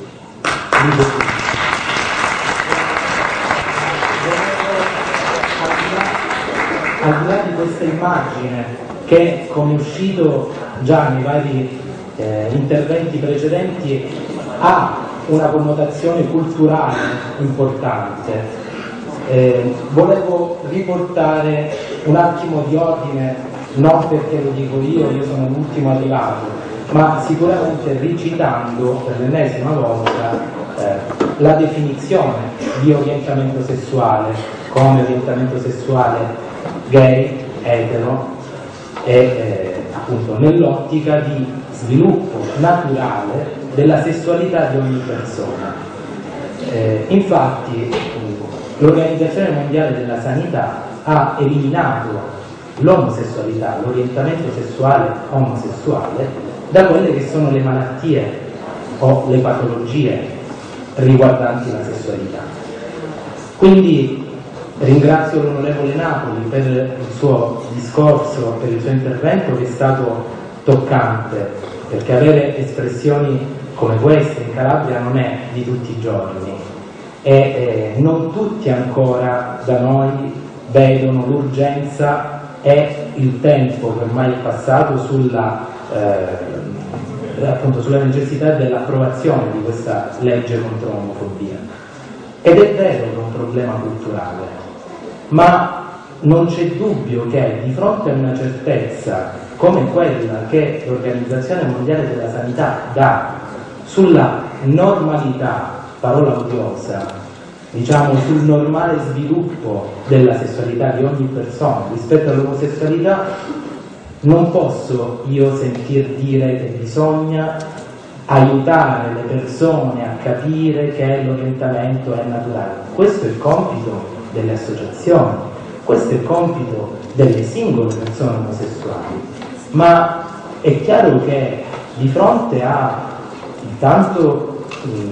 Al di là di questa immagine, che come è uscito già nei vari interventi precedenti ha una connotazione culturale importante, volevo riportare un attimo di ordine. Non perché lo dico io sono l'ultimo arrivato, ma sicuramente recitando per l'ennesima volta la definizione di orientamento sessuale come orientamento sessuale gay, etero, e appunto nell'ottica di sviluppo naturale della sessualità di ogni persona. Infatti l'Organizzazione Mondiale della Sanità ha eliminato l'omosessualità, l'orientamento sessuale omosessuale, da quelle che sono le malattie o le patologie riguardanti la sessualità. Quindi ringrazio l'onorevole Napoli per il suo discorso, per il suo intervento, che è stato toccante, perché avere espressioni come queste in Calabria non è di tutti i giorni, e non tutti ancora da noi vedono l'urgenza è il tempo che ormai è passato appunto sulla necessità dell'approvazione di questa legge contro l'omofobia. Ed è vero che è un problema culturale, ma non c'è dubbio che di fronte a una certezza come quella che l'Organizzazione Mondiale della Sanità dà sulla normalità, parola odiosa, diciamo sul normale sviluppo della sessualità di ogni persona rispetto all'omosessualità, non posso io sentir dire che bisogna aiutare le persone a capire che l'orientamento è naturale. Questo è il compito delle associazioni, questo è il compito delle singole persone omosessuali, ma è chiaro che di fronte a tanto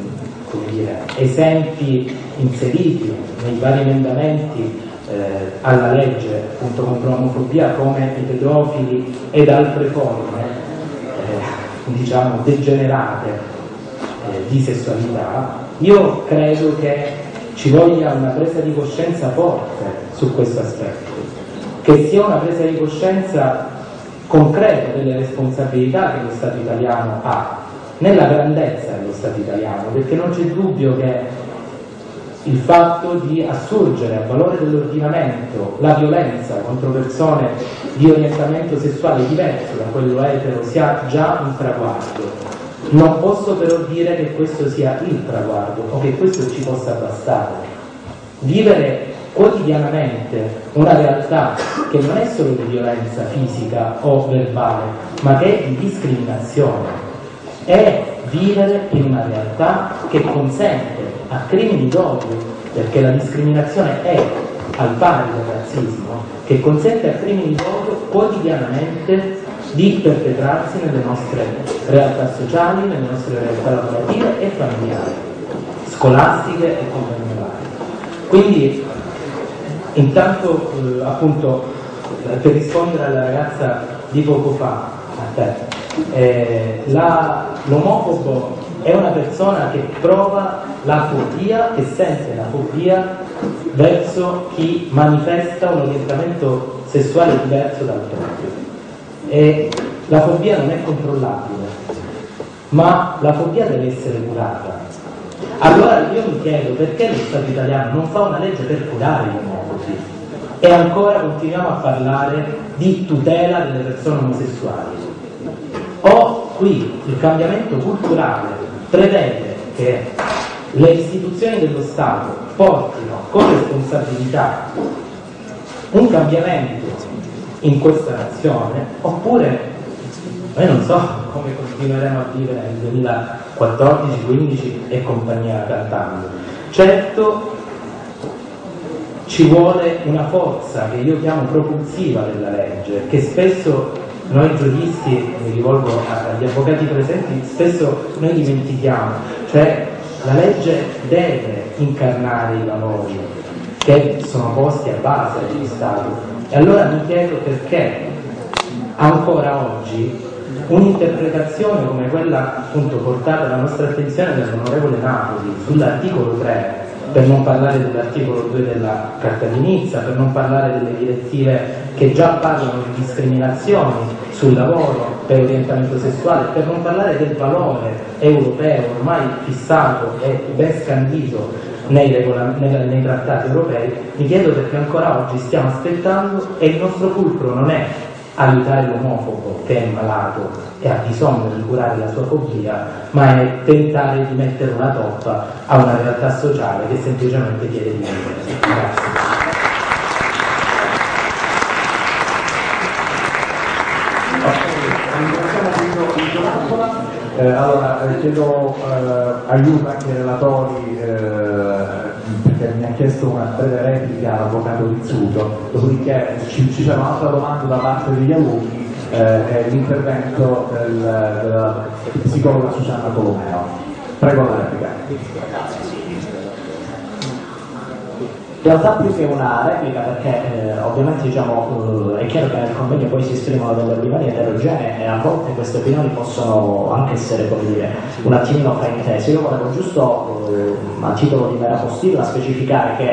esempi inseriti nei vari emendamenti alla legge appunto contro l'omofobia, come i pedofili ed altre forme diciamo degenerate di sessualità, io credo che ci voglia una presa di coscienza forte su questo aspetto, che sia una presa di coscienza concreta delle responsabilità che lo Stato italiano ha, nella grandezza dello Stato italiano, perché non c'è dubbio che il fatto di assurgere al valore dell'ordinamento la violenza contro persone di orientamento sessuale diverso da quello etero sia già un traguardo. Non posso però dire che questo sia il traguardo o che questo ci possa bastare. Vivere quotidianamente una realtà che non è solo di violenza fisica o verbale, ma che è di discriminazione, è vivere in una realtà che consente a crimini d'odio, perché la discriminazione è al pari del razzismo, che consente a crimini d'odio quotidianamente di perpetrarsi nelle nostre realtà sociali, nelle nostre realtà lavorative e familiari, scolastiche e convenzionali. Quindi, intanto, appunto, per rispondere alla ragazza di poco fa, l'omofobo è una persona che prova la fobia, che sente la fobia verso chi manifesta un orientamento sessuale diverso dal proprio. E la fobia non è controllabile, ma la fobia deve essere curata. Allora io mi chiedo perché lo Stato italiano non fa una legge per curare gli omofobi e ancora continuiamo a parlare di tutela delle persone omosessuali. O qui il cambiamento culturale prevede che le istituzioni dello Stato portino con responsabilità un cambiamento in questa nazione, oppure noi non so come continueremo a vivere nel 2014, 2015 e compagnia cantando. Certo ci vuole una forza che io chiamo propulsiva della legge, che spesso noi giuristi, mi rivolgo agli avvocati presenti, spesso noi dimentichiamo, cioè la legge deve incarnare i valori che sono posti a base dello Stato. E allora mi chiedo perché ancora oggi un'interpretazione come quella appunto portata alla nostra attenzione dall'onorevole Napoli sull'articolo 3, per non parlare dell'articolo 2 della Carta di Nizza, per non parlare delle direttive che già parlano di discriminazioni sul lavoro per orientamento sessuale, per non parlare del valore europeo ormai fissato e ben scandito nei trattati europei, mi chiedo perché ancora oggi stiamo aspettando e il nostro fulcro non è aiutare l'omofobo che è malato e ha bisogno di curare la sua fobia, ma è tentare di mettere una toppa a una realtà sociale che semplicemente chiede di vivere. Grazie. Allora chiedo aiuto anche ai relatori perché mi ha chiesto una breve replica l'avvocato Rizzuto, dopodiché c'è un'altra domanda da parte degli alunni e l'intervento della psicologa Susanna Colomeo. Prego la replica. In realtà più che una replica, perché ovviamente diciamo, è chiaro che nel convegno poi si esprimono delle opinioni eterogenee e a volte queste opinioni possono anche essere, come dire, un attimino fraintese. Io volevo giusto a titolo di mera postilla specificare che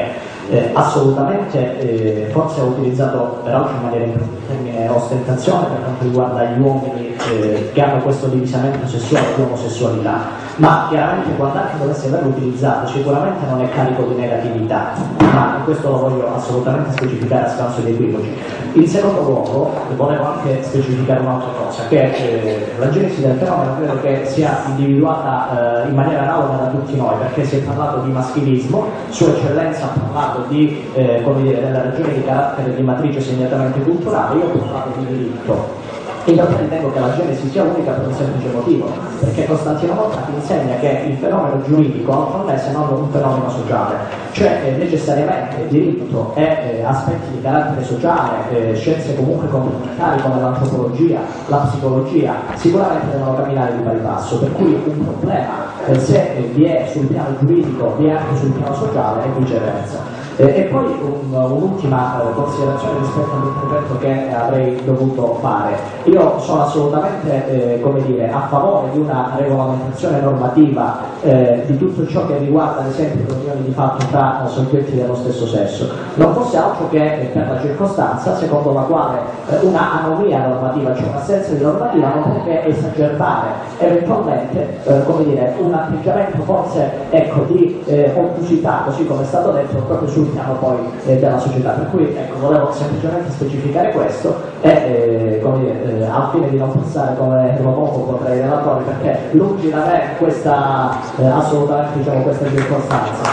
assolutamente, forse ho utilizzato peraltro in maniera impropria il termine ostentazione per quanto riguarda gli uomini che hanno questo divisamento sessuale di omosessualità, ma chiaramente quando anche dovesse averlo utilizzato sicuramente non è carico di negatività, ma questo lo voglio assolutamente specificare a scanso di equivoci. In secondo luogo volevo anche specificare un'altra cosa, che la genesi del fenomeno credo che sia individuata in maniera analoga da tutti noi, perché si è parlato di maschilismo, Sua Eccellenza ha parlato di come dire, delle ragioni di carattere di matrice segnatamente culturale, io ho parlato di diritto. In realtà ritengo che la genesi sia unica per un semplice motivo, perché Costantino Mortati insegna che il fenomeno giuridico altro non è se non un fenomeno sociale, cioè necessariamente il diritto e aspetti di carattere sociale, scienze comunque complementari come l'antropologia, la psicologia, sicuramente devono camminare di pari passo, per cui un problema se vi è sul piano giuridico vi è anche sul piano sociale e viceversa. E poi un'ultima considerazione rispetto all'intervento che avrei dovuto fare. Io sono assolutamente come dire, a favore di una regolamentazione normativa di tutto ciò che riguarda ad esempio le unioni di fatto tra soggetti dello stesso sesso. Non fosse altro che per la circostanza secondo la quale una anomia normativa, cioè un'assenza di normativa, non può che esagerbare eventualmente come dire, un atteggiamento forse ecco, di ottusità, così come è stato detto, proprio sul piano poi della società. Per cui ecco, volevo semplicemente specificare questo e come dire, al fine di non passare come l'omofobo tra i relatori, perché lungi da me questa assolutamente diciamo, questa circostanza.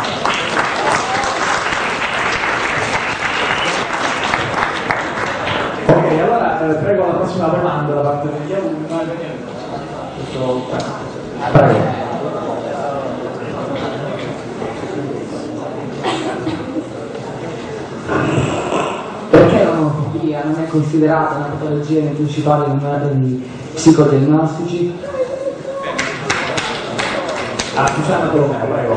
Ok, allora prego la prossima domanda da parte degli alunni. Prego. Perché l'omofobia non è considerata una patologia nei principali metodi psicodiagnostici? Susanna Colomero, prego.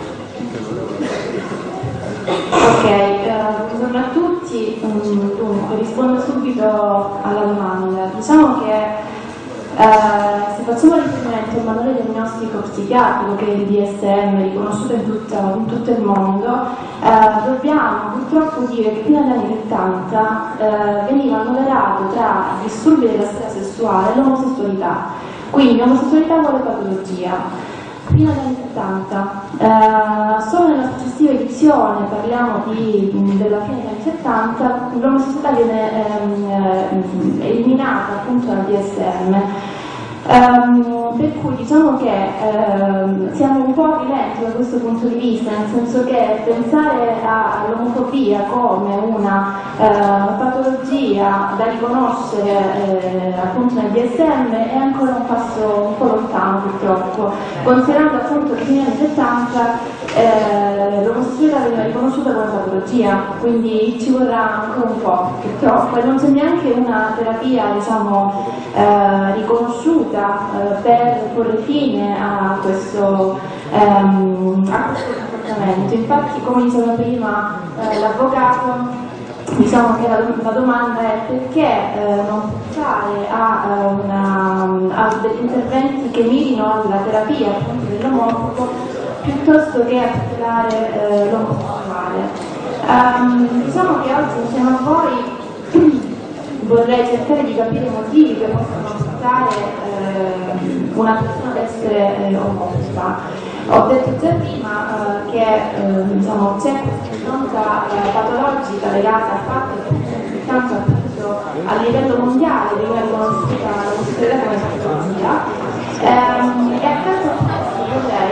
Ok, buongiorno a tutti. Dunque, rispondo subito alla domanda. Diciamo che se facciamo riferimento al manuale diagnostico psichiatrico, che è il DSM, riconosciuto in tutto il mondo, dobbiamo purtroppo dire che fino agli anni 70 veniva annoverato tra i disturbi della sfera sessuale e l'omosessualità. Quindi omosessualità quale patologia? Fino agli anni 70. Solo nella successiva edizione, parliamo della fine degli anni 70, l'omosessualità viene eliminata appunto dal DSM. Per cui diciamo che siamo un po' a rilento da questo punto di vista, nel senso che pensare all'omofobia come una patologia da riconoscere appunto nel DSM è ancora un passo un po' lontano purtroppo, considerando appunto che negli anni 70 l'omosessualità veniva riconosciuta come patologia, quindi ci vorrà ancora un po', purtroppo, e non c'è neanche una terapia diciamo riconosciuta per porre fine a questo comportamento. Infatti, come diceva prima l'avvocato, diciamo che la domanda è perché non pensare a degli interventi che mirino alla terapia appunto dell'omofobo piuttosto che a tutelare l'omosessuale. Diciamo che oggi insieme a voi vorrei cercare di capire i motivi che possono portare una persona ad essere omofoba. Ho detto già prima che diciamo, c'è questa impronta patologica legata al fatto che tanto appunto a livello mondiale viene riconosciuta l'omosessualità come patologia e accanto a questo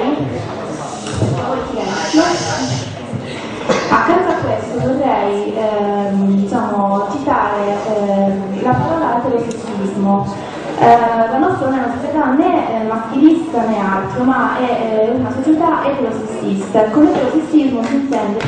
vorrei diciamo, citare la parola eterosessismo. La nostra non è una società né maschilista né altro, ma è una società eterosessista. Con eterosessismo si intende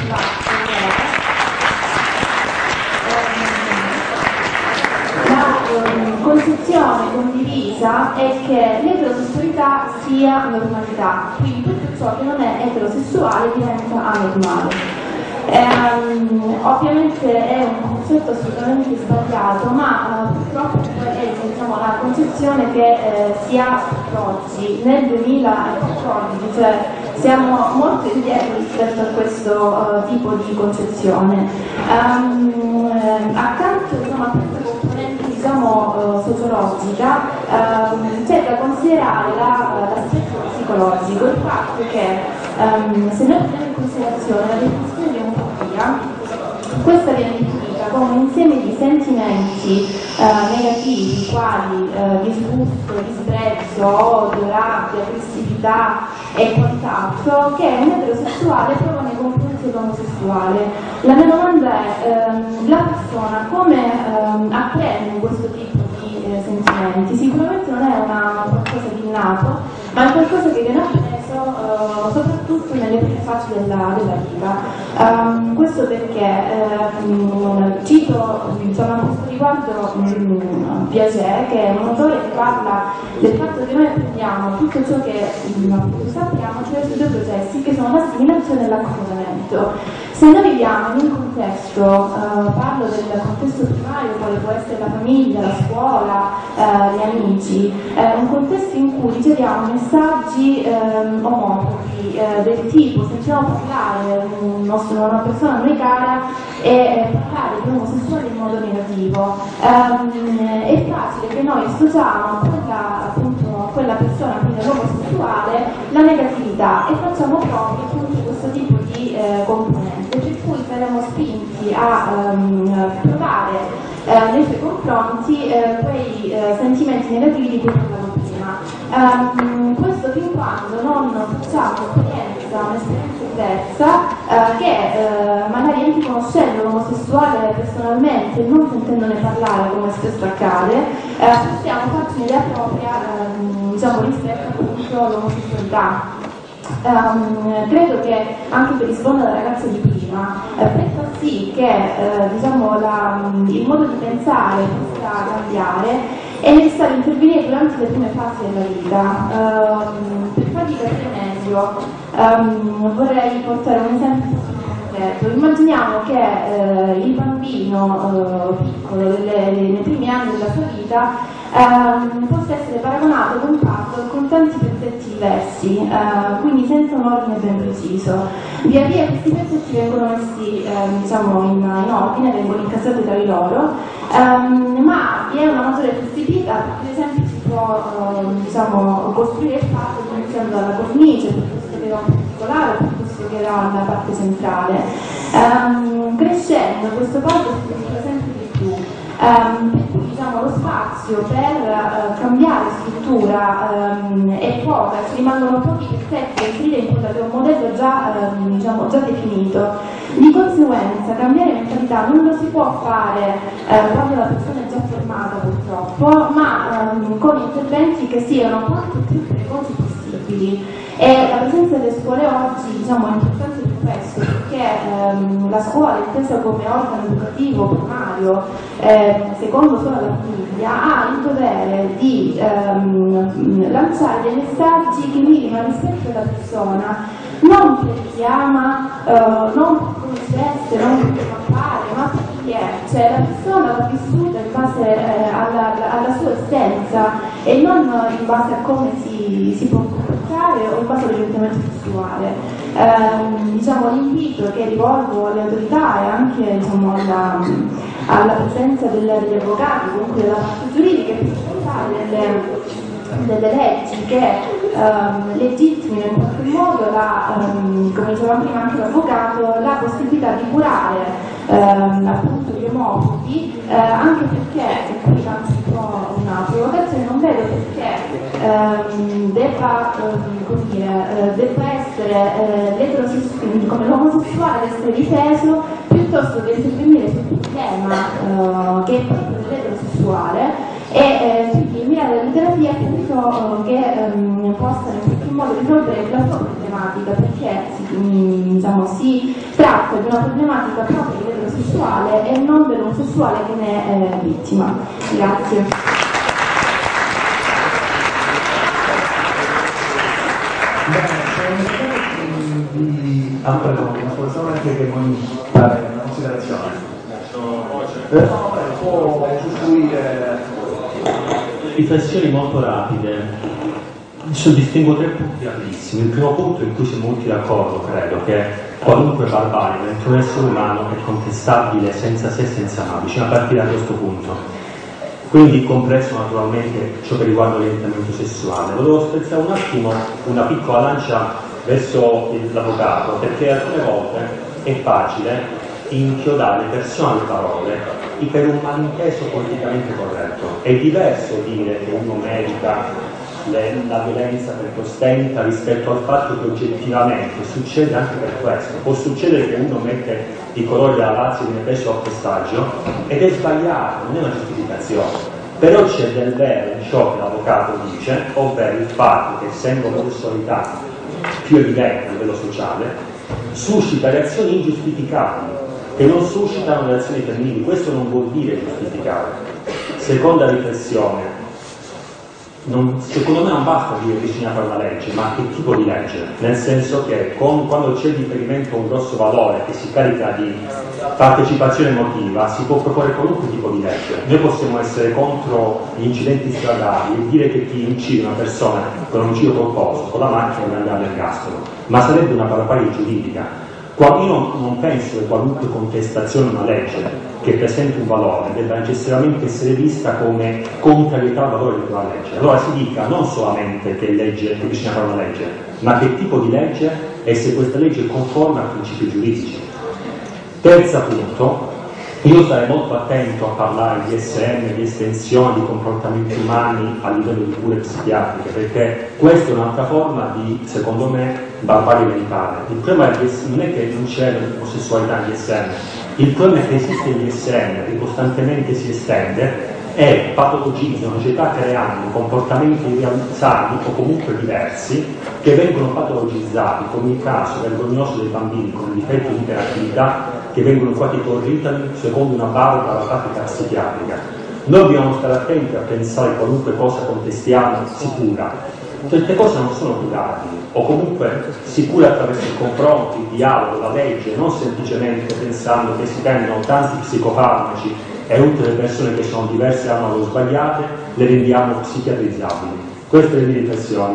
la concezione condivisa è che l'eterosessualità sia normalità, quindi tutto ciò che non è eterosessuale diventa anormale. Ovviamente è un concetto assolutamente sbagliato, ma purtroppo è diciamo, la concezione che si ha oggi, nel 2014, cioè siamo molto indietro rispetto a questo tipo di concezione. Accanto a questa componente sociologica c'è da considerare l'aspetto psicologico, il fatto che se noi prendiamo in considerazione la definizione di omofobia, questa viene definita come un insieme di sentimenti negativi, quali disgusto, disprezzo, odio, rabbia, aggressività e quant'altro, che un eterosessuale prova nei confronti dell'omosessuale. La mia domanda è, la persona come apprende questo tipo di sentimenti? Sicuramente non è qualcosa di innato, ma è qualcosa che viene appreso soprattutto nelle prime fasi della vita. Questo perché cito a questo riguardo Piaget, che è un autore che parla del fatto che noi apprendiamo tutto ciò che sappiamo attraverso due processi che sono l'assimilazione e l'accomodamento. Se noi viviamo in un contesto, parlo del contesto primario, quale può essere la famiglia, la scuola, gli amici, un contesto in cui riceviamo messaggi omofobi del tipo sentiamo parlare una persona a noi cara e parlare di omosessuale in modo negativo, è facile che noi associamo a quella persona, quindi all'omosessuale, la negatività e facciamo proprio appunto questo tipo di componente, per cui saremo spinti a provare nei suoi confronti quei sentimenti negativi di cui parlavo prima. Questo fin quando non facciamo un'esperienza diversa che magari anche conoscendo l'omosessuale personalmente, non sentendone parlare come spesso accade, possiamo farci un'idea propria rispetto appunto all'omosessualità. Credo che anche per rispondere alla ragazza di prima, per far sì che il modo di pensare possa cambiare è necessario intervenire durante le prime fasi della vita. Per farvi capire meglio vorrei portare un esempio concreto. Immaginiamo che il bambino piccolo nei primi anni della sua vita possa essere paragonato ad un puzzle con tanti pezzetti diversi, quindi senza un ordine ben preciso. Via via questi pezzetti vengono messi in ordine, vengono incastrati tra di loro, ma vi è una maggiore flessibilità, per esempio si può costruire il puzzle iniziando dalla cornice, piuttosto che da un particolare, piuttosto che dalla parte centrale. Crescendo questo puzzle si complica sempre di più. Per cui lo spazio per cambiare struttura è poca, ci rimangono pochi pezzetti da inserire in quello che è un modello già definito. Di conseguenza cambiare mentalità non lo si può fare quando la persona è già formata purtroppo, ma con interventi che siano quanto più precoci possibili. E la presenza delle scuole oggi è importante per questo, perché la scuola è intesa come organo educativo primario, secondo solo la famiglia, ha il dovere di lanciare dei messaggi che mirino al rispetto della persona, non per chi ama, non per come si veste, non per come appare, ma per chi è. Cioè la persona va vissuta in base alla sua essenza e non in base a come si può comportare o in base all'orientamento sessuale. L'invito che rivolgo alle autorità e anche alla presenza degli avvocati, comunque della parte giuridica, per presentare delle leggi che legittimino in qualche modo come diceva prima anche l'avvocato, la possibilità di curare appunto gli omofobi, anche perché, e qui lancio un po' una provocazione, non vedo perché debba essere come l'omosessuale deve essere difeso piuttosto che intervenire sul problema che è proprio dell'eterosessuale e mirare delle terapie appunto che possano in qualche modo risolvere la sua problematica, perché si tratta di una problematica proprio dell'eterosessuale e non dell'omosessuale che ne è vittima. Grazie. Una solamente che vuoi fare una considerazione. Può usufruire riflessioni molto rapide. distingo 3 punti rapidissimi. Il primo punto in cui siamo tutti d'accordo, credo, che qualunque barbarie dentro un essere umano è contestabile senza se e senza ma, bisogna partire da questo punto. Quindi compreso naturalmente ciò che riguarda l'orientamento sessuale. Volevo spezzare un attimo una piccola lancia verso l'avvocato, perché alcune volte è facile inchiodare le persone alle parole per un malinteso politicamente corretto. È diverso dire che uno merita la violenza perché ostenta rispetto al fatto che oggettivamente succede anche per questo. Può succedere che uno mette i colori della Lazio e viene preso a pestaggio ed è sbagliato, non è una giustificazione. Però c'è del vero in ciò che l'avvocato dice, ovvero il fatto che essendo l'omosessualità più evidente a livello sociale suscita reazioni ingiustificabili che non suscitano reazioni femminili. Questo non vuol dire giustificare. Seconda riflessione, secondo me non basta dire che bisogna fare una legge, ma che tipo di legge? Nel senso che quando c'è riferimento a un grosso valore che si carica di partecipazione emotiva, si può proporre qualunque tipo di legge. Noi possiamo essere contro gli incidenti stradali e dire che chi incide una persona con un giro colposo con la macchina deve andare all'ergastolo, ma sarebbe una barbarie giuridica. Io non penso che qualunque contestazione a una legge che presenti un valore debba necessariamente essere vista come contrarietà al valore di quella legge. Allora si dica non solamente che bisogna fare una legge, ma che tipo di legge e se questa legge è conforme a principi giuridici. Terzo punto, io sarei molto attento a parlare di SM, di estensione di comportamenti umani a livello di cure psichiatriche, perché questa è un'altra forma di, secondo me, barbarie mentale. Il problema non è che non c'è l'omosessualità in DSM, il problema è che esiste il DSM che costantemente si estende e patologizza una società creando comportamenti sani o comunque diversi che vengono patologizzati, come il caso vergognoso dei bambini con difetto di iperattività che vengono fatti con Ritalin secondo una barbara pratica psichiatrica. Noi dobbiamo stare attenti a pensare qualunque cosa contestiamo si cura. Queste cose non sono curabili, o comunque si cura attraverso il confronto, il dialogo, la legge, non semplicemente pensando che si prendono tanti psicofarmaci e tutte le persone che sono diverse hanno lo sbagliate, le rendiamo psichiatrizzabili. Queste le mie riflessioni.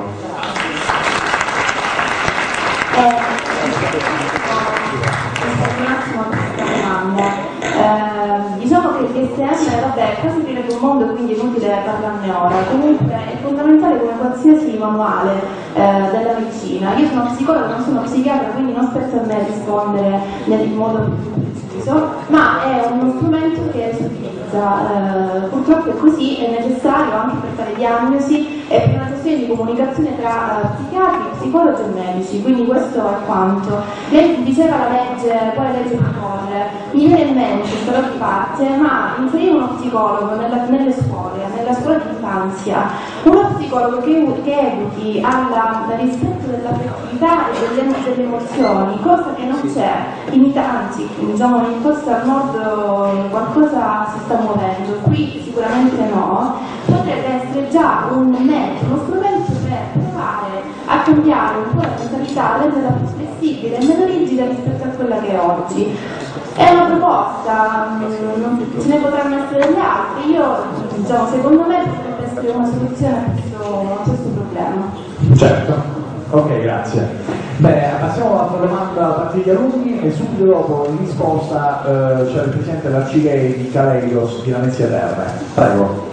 Diciamo che il DSM, vabbè, quasi fine del mondo, quindi è inutile parlarne ora. Comunque è fondamentale come qualsiasi manuale della medicina. Io sono psicologa, non sono psichiatra, quindi non spetta a me rispondere nel modo più preciso, ma è uno strumento che si utilizza. Purtroppo è così, è necessario anche per fare diagnosi e per una questione di comunicazione tra psichiatri, psicologi e medici, quindi questo è quanto. Lei diceva la legge, quale legge proporre? Mi viene in mente, sarò di parte, ma inserire uno psicologo nelle scuole, nella scuola di infanzia, uno psicologo che educhi al rispetto dell'affettività e delle emozioni, cosa che non c'è anzi, diciamo forse al nord qualcosa si sta muovendo, qui sicuramente no, potrebbe essere già un mezzo, uno strumento per provare a cambiare un po' la mentalità, renderla più flessibile e meno rigida rispetto a quella che è oggi. È una proposta, ce ne potranno essere delle altre, diciamo, secondo me potrebbe essere una soluzione a questo problema. Certo, ok, grazie. Bene, passiamo alla domanda da parte degli alunni e subito dopo in risposta c'è il presidente dell'Arcigay di Caleidos di Lamezia Terme. Prego.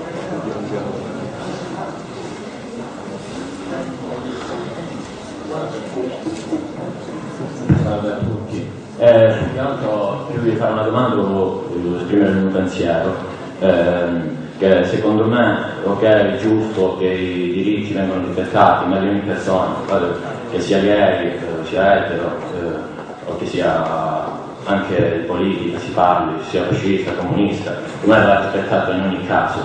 Salve a tutti. Più che altro, prima di fare una domanda, volevo esprimere un pensiero. Che secondo me è giusto che i diritti vengano rispettati, ma di ogni persona, che sia gay, sia etero, o che sia anche politica, si parli, sia fascista, comunista, ma va rispettato in ogni caso.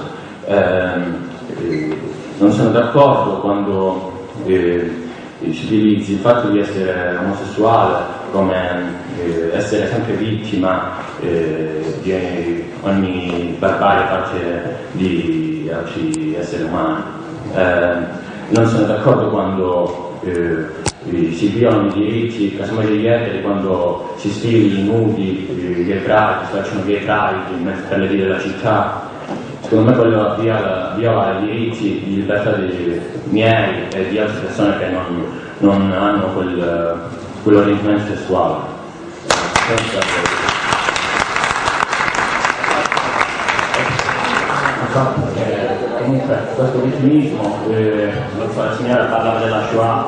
Non sono d'accordo quando si utilizzi il fatto di essere omosessuale come essere sempre vittima di ogni barbarie parte di altri esseri umani. Non sono d'accordo quando si violano i diritti, casomai degli eteri, quando si sfili nudi, gay pride, si facciano gay pride per le vie della città. secondo me quello viola i diritti di libertà dei miei e di altre persone che non hanno quell'orientamento sessuale. Comunque questo vittimismo, la signora parlava della Shoah,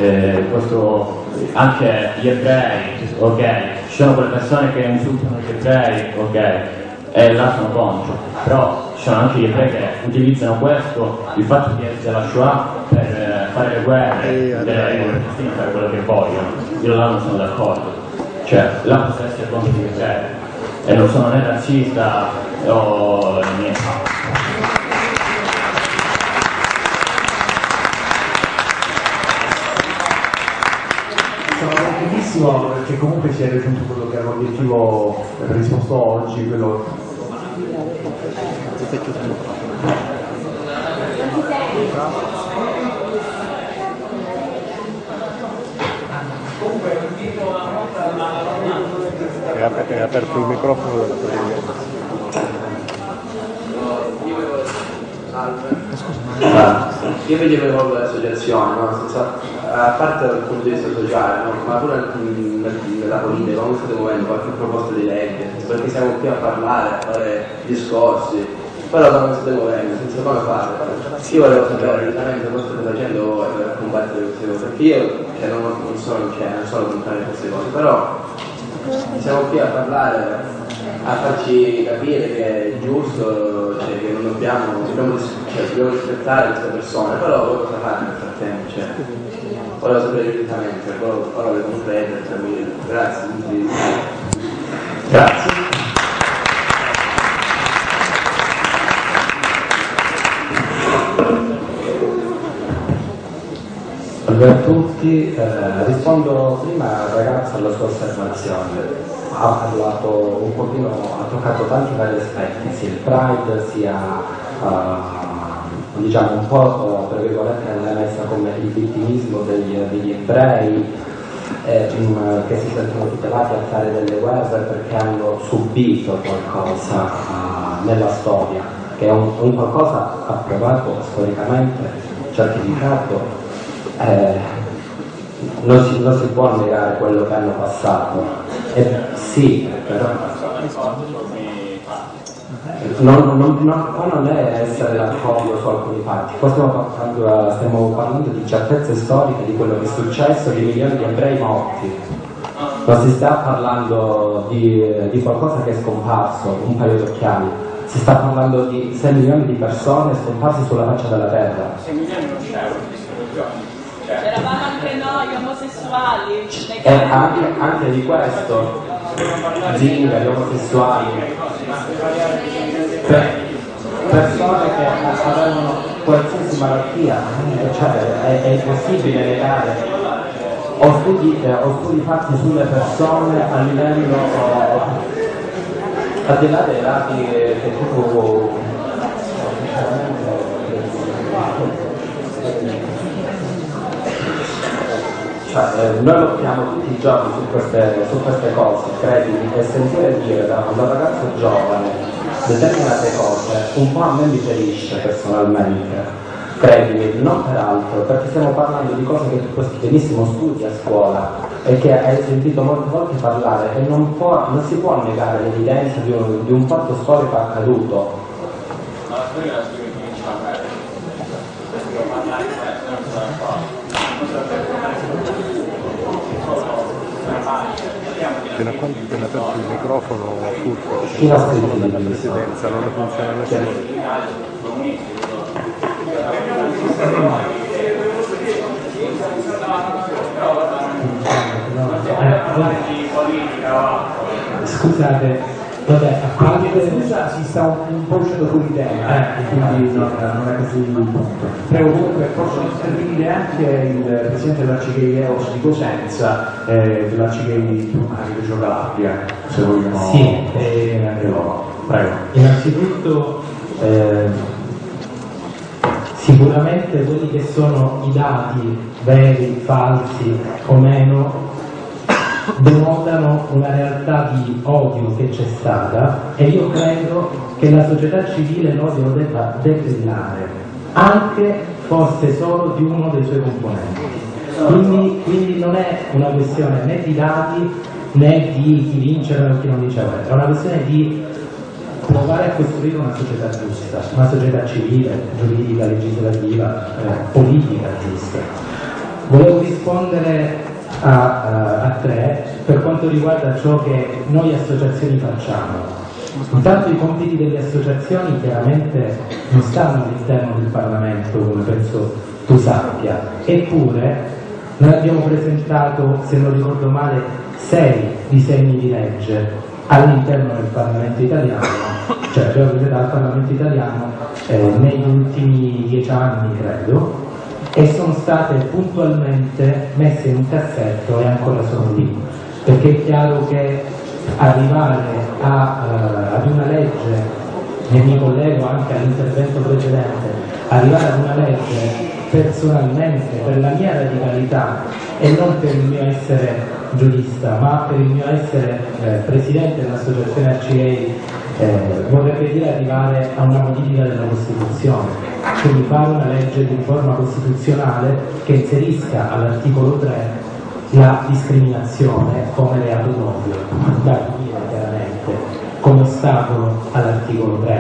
anche gli ebrei, ok, ci sono quelle persone che insultano gli ebrei, ok, e là sono contro, però ci sono anche gli ebrei che utilizzano il fatto della Shoah per fare le guerre, fare quello che vogliono. Io là non sono d'accordo, cioè là posso essere contro gli ebrei e non sono né razzista o niente. Perché comunque si è raggiunto quello che era l'obiettivo risposto oggi, quello. È aperto il microfono. Io vedevo l'associazione, no? A parte dal punto di vista sociale, no? Ma pure nella politica, come state muovendo qualche proposta di legge, perché siamo qui a parlare, a fare discorsi, però come state muovendo, senza come fare. Io volevo sapere esattamente cosa state facendo voi per combattere queste cose, perché io non sono contrario a queste cose, però siamo qui a parlare, a farci capire che è giusto, cioè che non dobbiamo rispettare queste persone, però voi cosa fate nel frattempo? Cioè, volevo sapere direttamente, parole concrete, grazie. Grazie. Salve a tutti, rispondo prima al ragazzo alla sua osservazione. Ha parlato un pochino, ha toccato tanti vari aspetti, sia il Pride sia diciamo un po' tra virgolette nella messa come il vittimismo degli ebrei che si sentono tutelati a fare delle guerre perché hanno subito qualcosa nella storia, che è un qualcosa approvato storicamente, certificato. Non si può negare quello che hanno passato. Sì, però non è essere d'accordo su alcuni fatti. Qua stiamo parlando di certezze storiche di quello che è successo, di milioni di ebrei morti. Non si sta parlando di qualcosa che è scomparso, un paio d'occhiali. Si sta parlando di 6 milioni di persone scomparse sulla faccia della terra. 6 milioni non c'erano. C'eravamo anche noi omosessuali. Anche di questo, zingari, omosessuali, persone che avevano qualsiasi malattia, cioè è impossibile negare. Ho studi fatti sulle persone a livello, al di là dei dati che tu noi lottiamo tutti i giorni su queste cose, credimi, e sentire dire da un ragazzo giovane determinate cose un po' a me mi ferisce personalmente, credimi, non per altro, perché stiamo parlando di cose che tu benissimo studi a scuola e che hai sentito molte volte parlare e non si può negare l'evidenza di un fatto storico accaduto. Appena aperto il microfono furto Fino a della presidenza non funziona nessuno. Scusate, vabbè, a parte scusa si sta un po' uscendo fuori tema, quindi non è così il punto. Prego, comunque posso intervenire anche il presidente dell'Arcigay Eos di Cosenza e dell'Arcigay di Reggio Calabria, se vogliono. Sì, anche loro. Prego. Innanzitutto sicuramente quelli che sono i dati veri, falsi o meno denotano una realtà di odio che c'è stata, e io credo che la società civile l'odio lo debba declinare, anche forse solo di uno dei suoi componenti. Quindi non è una questione né di dati né di chi vincere o chi non vincere, è una questione di provare a costruire una società giusta, una società civile, giuridica, legislativa, politica giusta. Volevo rispondere a tre per quanto riguarda ciò che noi associazioni facciamo. Intanto i compiti delle associazioni chiaramente non stanno all'interno del Parlamento, come penso tu sappia, eppure noi abbiamo presentato, se non ricordo male, 6 disegni di legge all'interno del Parlamento italiano, cioè abbiamo presentato al Parlamento italiano negli ultimi 10 anni credo, e sono state puntualmente messe in un cassetto e ancora sono lì, perché è chiaro che arrivare ad una legge, e mi collego anche all'intervento precedente, arrivare ad una legge personalmente per la mia radicalità e non per il mio essere giurista, ma per il mio essere presidente dell'associazione ACA, vorrebbe dire arrivare a una modifica della Costituzione, quindi fare una legge di riforma costituzionale che inserisca all'articolo 3 la discriminazione come reato d'odio, da punire chiaramente come ostacolo all'articolo 3.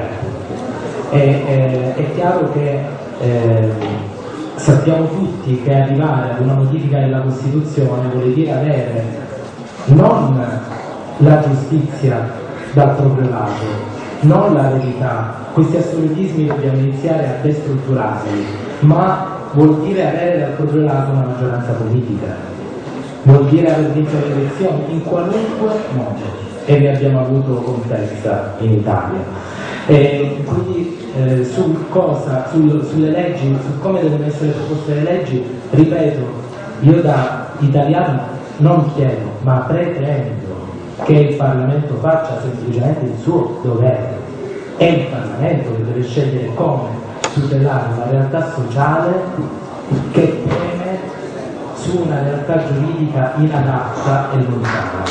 È chiaro che sappiamo tutti che arrivare ad una modifica della Costituzione vuol dire avere non la giustizia dal proprio lato, non la verità, questi assolutismi dobbiamo iniziare a destrutturarli, ma vuol dire avere dal proprio lato una maggioranza politica, vuol dire aver vinto le elezioni in qualunque modo, e ne abbiamo avuto contezza in Italia. E quindi sulle leggi, su come devono essere proposte le leggi, ripeto, io da italiano non chiedo, ma pretendo che il Parlamento faccia semplicemente il suo dovere. È il Parlamento che deve scegliere come tutelare una realtà sociale che preme su una realtà giuridica inadatta e lontana.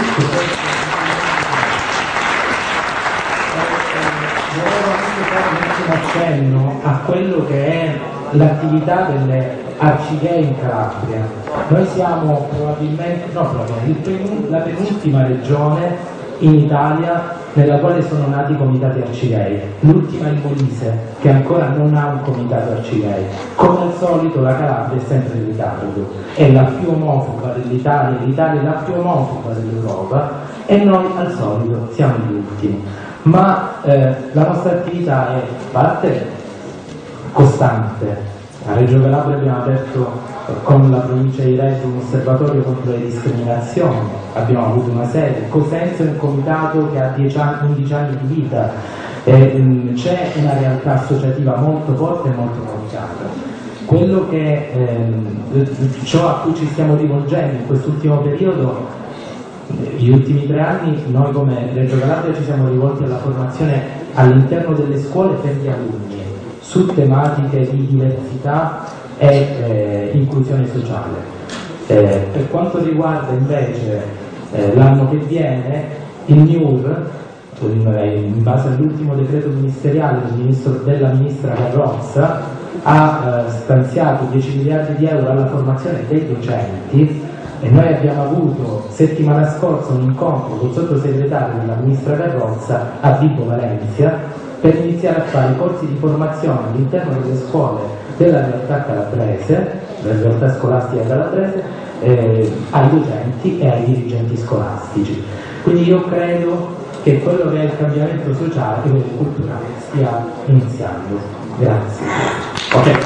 Volevo anche fare un ultimo accenno a quello che è l'attività delle arcigay in Calabria. Noi siamo probabilmente la penultima regione in Italia nella quale sono nati i comitati arcigay, l'ultima in Molise che ancora non ha un comitato arcigay. Come al solito la Calabria è sempre in ritardo, è la più omofoba dell'Italia, l'Italia è la più omofoba dell'Europa e noi al solito siamo gli ultimi. Ma la nostra attività è parte costante. A Reggio Calabria abbiamo aperto con la provincia di Reggio un osservatorio contro le discriminazioni, abbiamo avuto una sede, Cosenza è un comitato che ha 11 anni di vita, c'è una realtà associativa molto forte e molto radicata. Quello che ciò a cui ci stiamo rivolgendo in quest'ultimo periodo, gli ultimi 3 anni, noi come Reggio Calabria ci siamo rivolti alla formazione all'interno delle scuole per gli alunni su tematiche di diversità e inclusione sociale. Per quanto riguarda invece l'anno che viene, il MIUR, in base all'ultimo decreto ministeriale della ministra Carrozza, ha stanziato 10 miliardi di euro alla formazione dei docenti, e noi abbiamo avuto settimana scorsa un incontro col sottosegretario della ministra Carrozza a Vibo Valentia per iniziare a fare corsi di formazione all'interno delle scuole della realtà calabrese, della realtà scolastica calabrese, ai docenti e ai dirigenti scolastici. Quindi io credo che quello che è il cambiamento sociale e culturale stia iniziando. Grazie. Okay.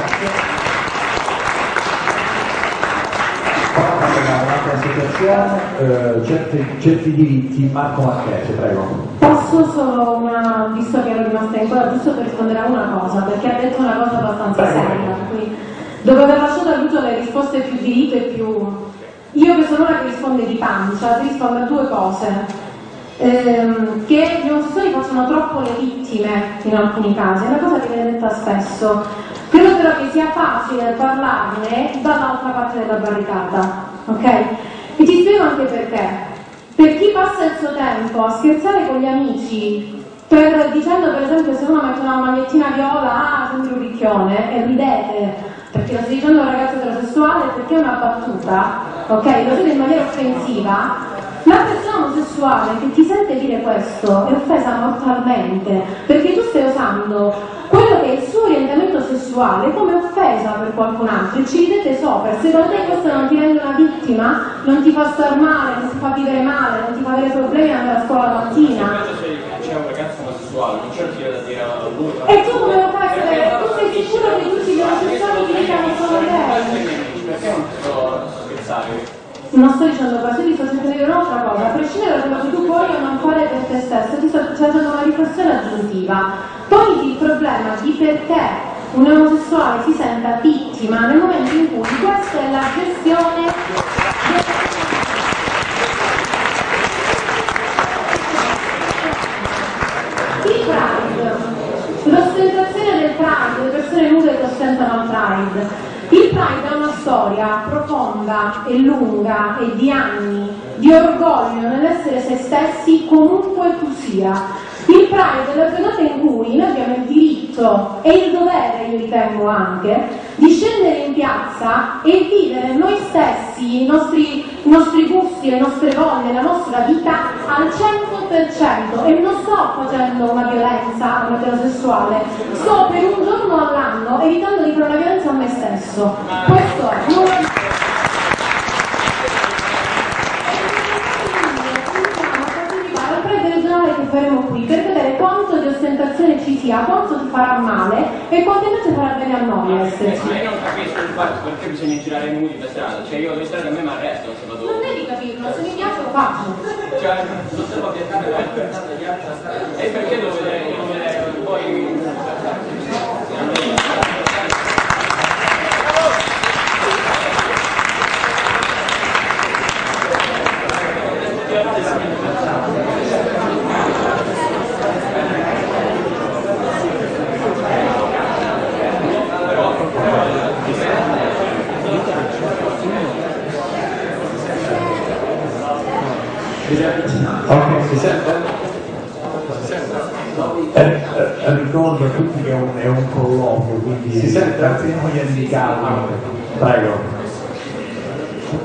Certi diritti. Marco Marchese, prego. Posso solo visto che ero rimasta in coda, giusto per rispondere a una cosa, perché ha detto una cosa abbastanza seria, quindi dopo aver lasciato a Lucio le risposte più di rito e più... Io che sono una che risponde di pancia, ti rispondo a 2 cose. Che gli omosessuali facciano troppo le vittime in alcuni casi, è una cosa che viene detta spesso. Credo però che sia facile parlarne dall'altra parte della barricata, ok? E ti spiego anche perché. Per chi passa il suo tempo a scherzare con gli amici, dicendo per esempio se uno mette una magliettina viola, sembri un ricchione, e ridete, perché lo stai dicendo a un ragazzo eterosessuale, perché è una battuta, ok? Lo dite in maniera offensiva. La persona omosessuale che ti sente dire questo è offesa mortalmente, perché tu stai usando quello che è il suo orientamento sessuale come offesa per qualcun altro e ci ridete sopra. Secondo te questo non ti rende una vittima? Non ti fa star male, non ti fa vivere male, non ti fa avere problemi andare a scuola la mattina? C'è un ragazzo omosessuale, non c'è il da dire a lui. E tu come lo fai a sapere? Tu sei sicuro che tutti gli omosessuali ti dicano solo te? Perché non posso scherzare? Non sto dicendo questo, ti sto cercando di dire un'altra cosa, a prescindere da quello che tu puoi o non fare per te stesso, ti sto facendo una riflessione aggiuntiva. Poniti il problema di perché un omosessuale si senta vittima nel momento in cui questa è la gestione il Pride, l'ostentazione del Pride, le persone nude che ostentano il Pride. Il Pride ha una storia profonda e lunga e di anni di orgoglio nell'essere se stessi comunque tu sia. Il Pride è la giornata in cui noi abbiamo il diritto e il dovere, io ritengo anche, di scendere in piazza e vivere noi stessi, i nostri gusti, le nostre voglie, la nostra vita al 100%. E non sto facendo una violenza a un eterosessuale, sto per un giorno all'anno evitando di fare una violenza a me stesso. Questo è. Che faremo qui per vedere quanto di ostentazione ci sia, quanto ti farà male e quanto invece farà bene a noi esserci. Ma io non capisco il fatto perché bisogna girare nudi per strada, cioè io per strada a me mi arresto se vado. Non devi capirlo, se mi piace lo faccio. Cioè, non devo piazzare e perché devo vedere poi. Ok, si sente? Ricordo a tutti che è un colloquio, quindi si sente? trattiamo gli handicapi. Prego.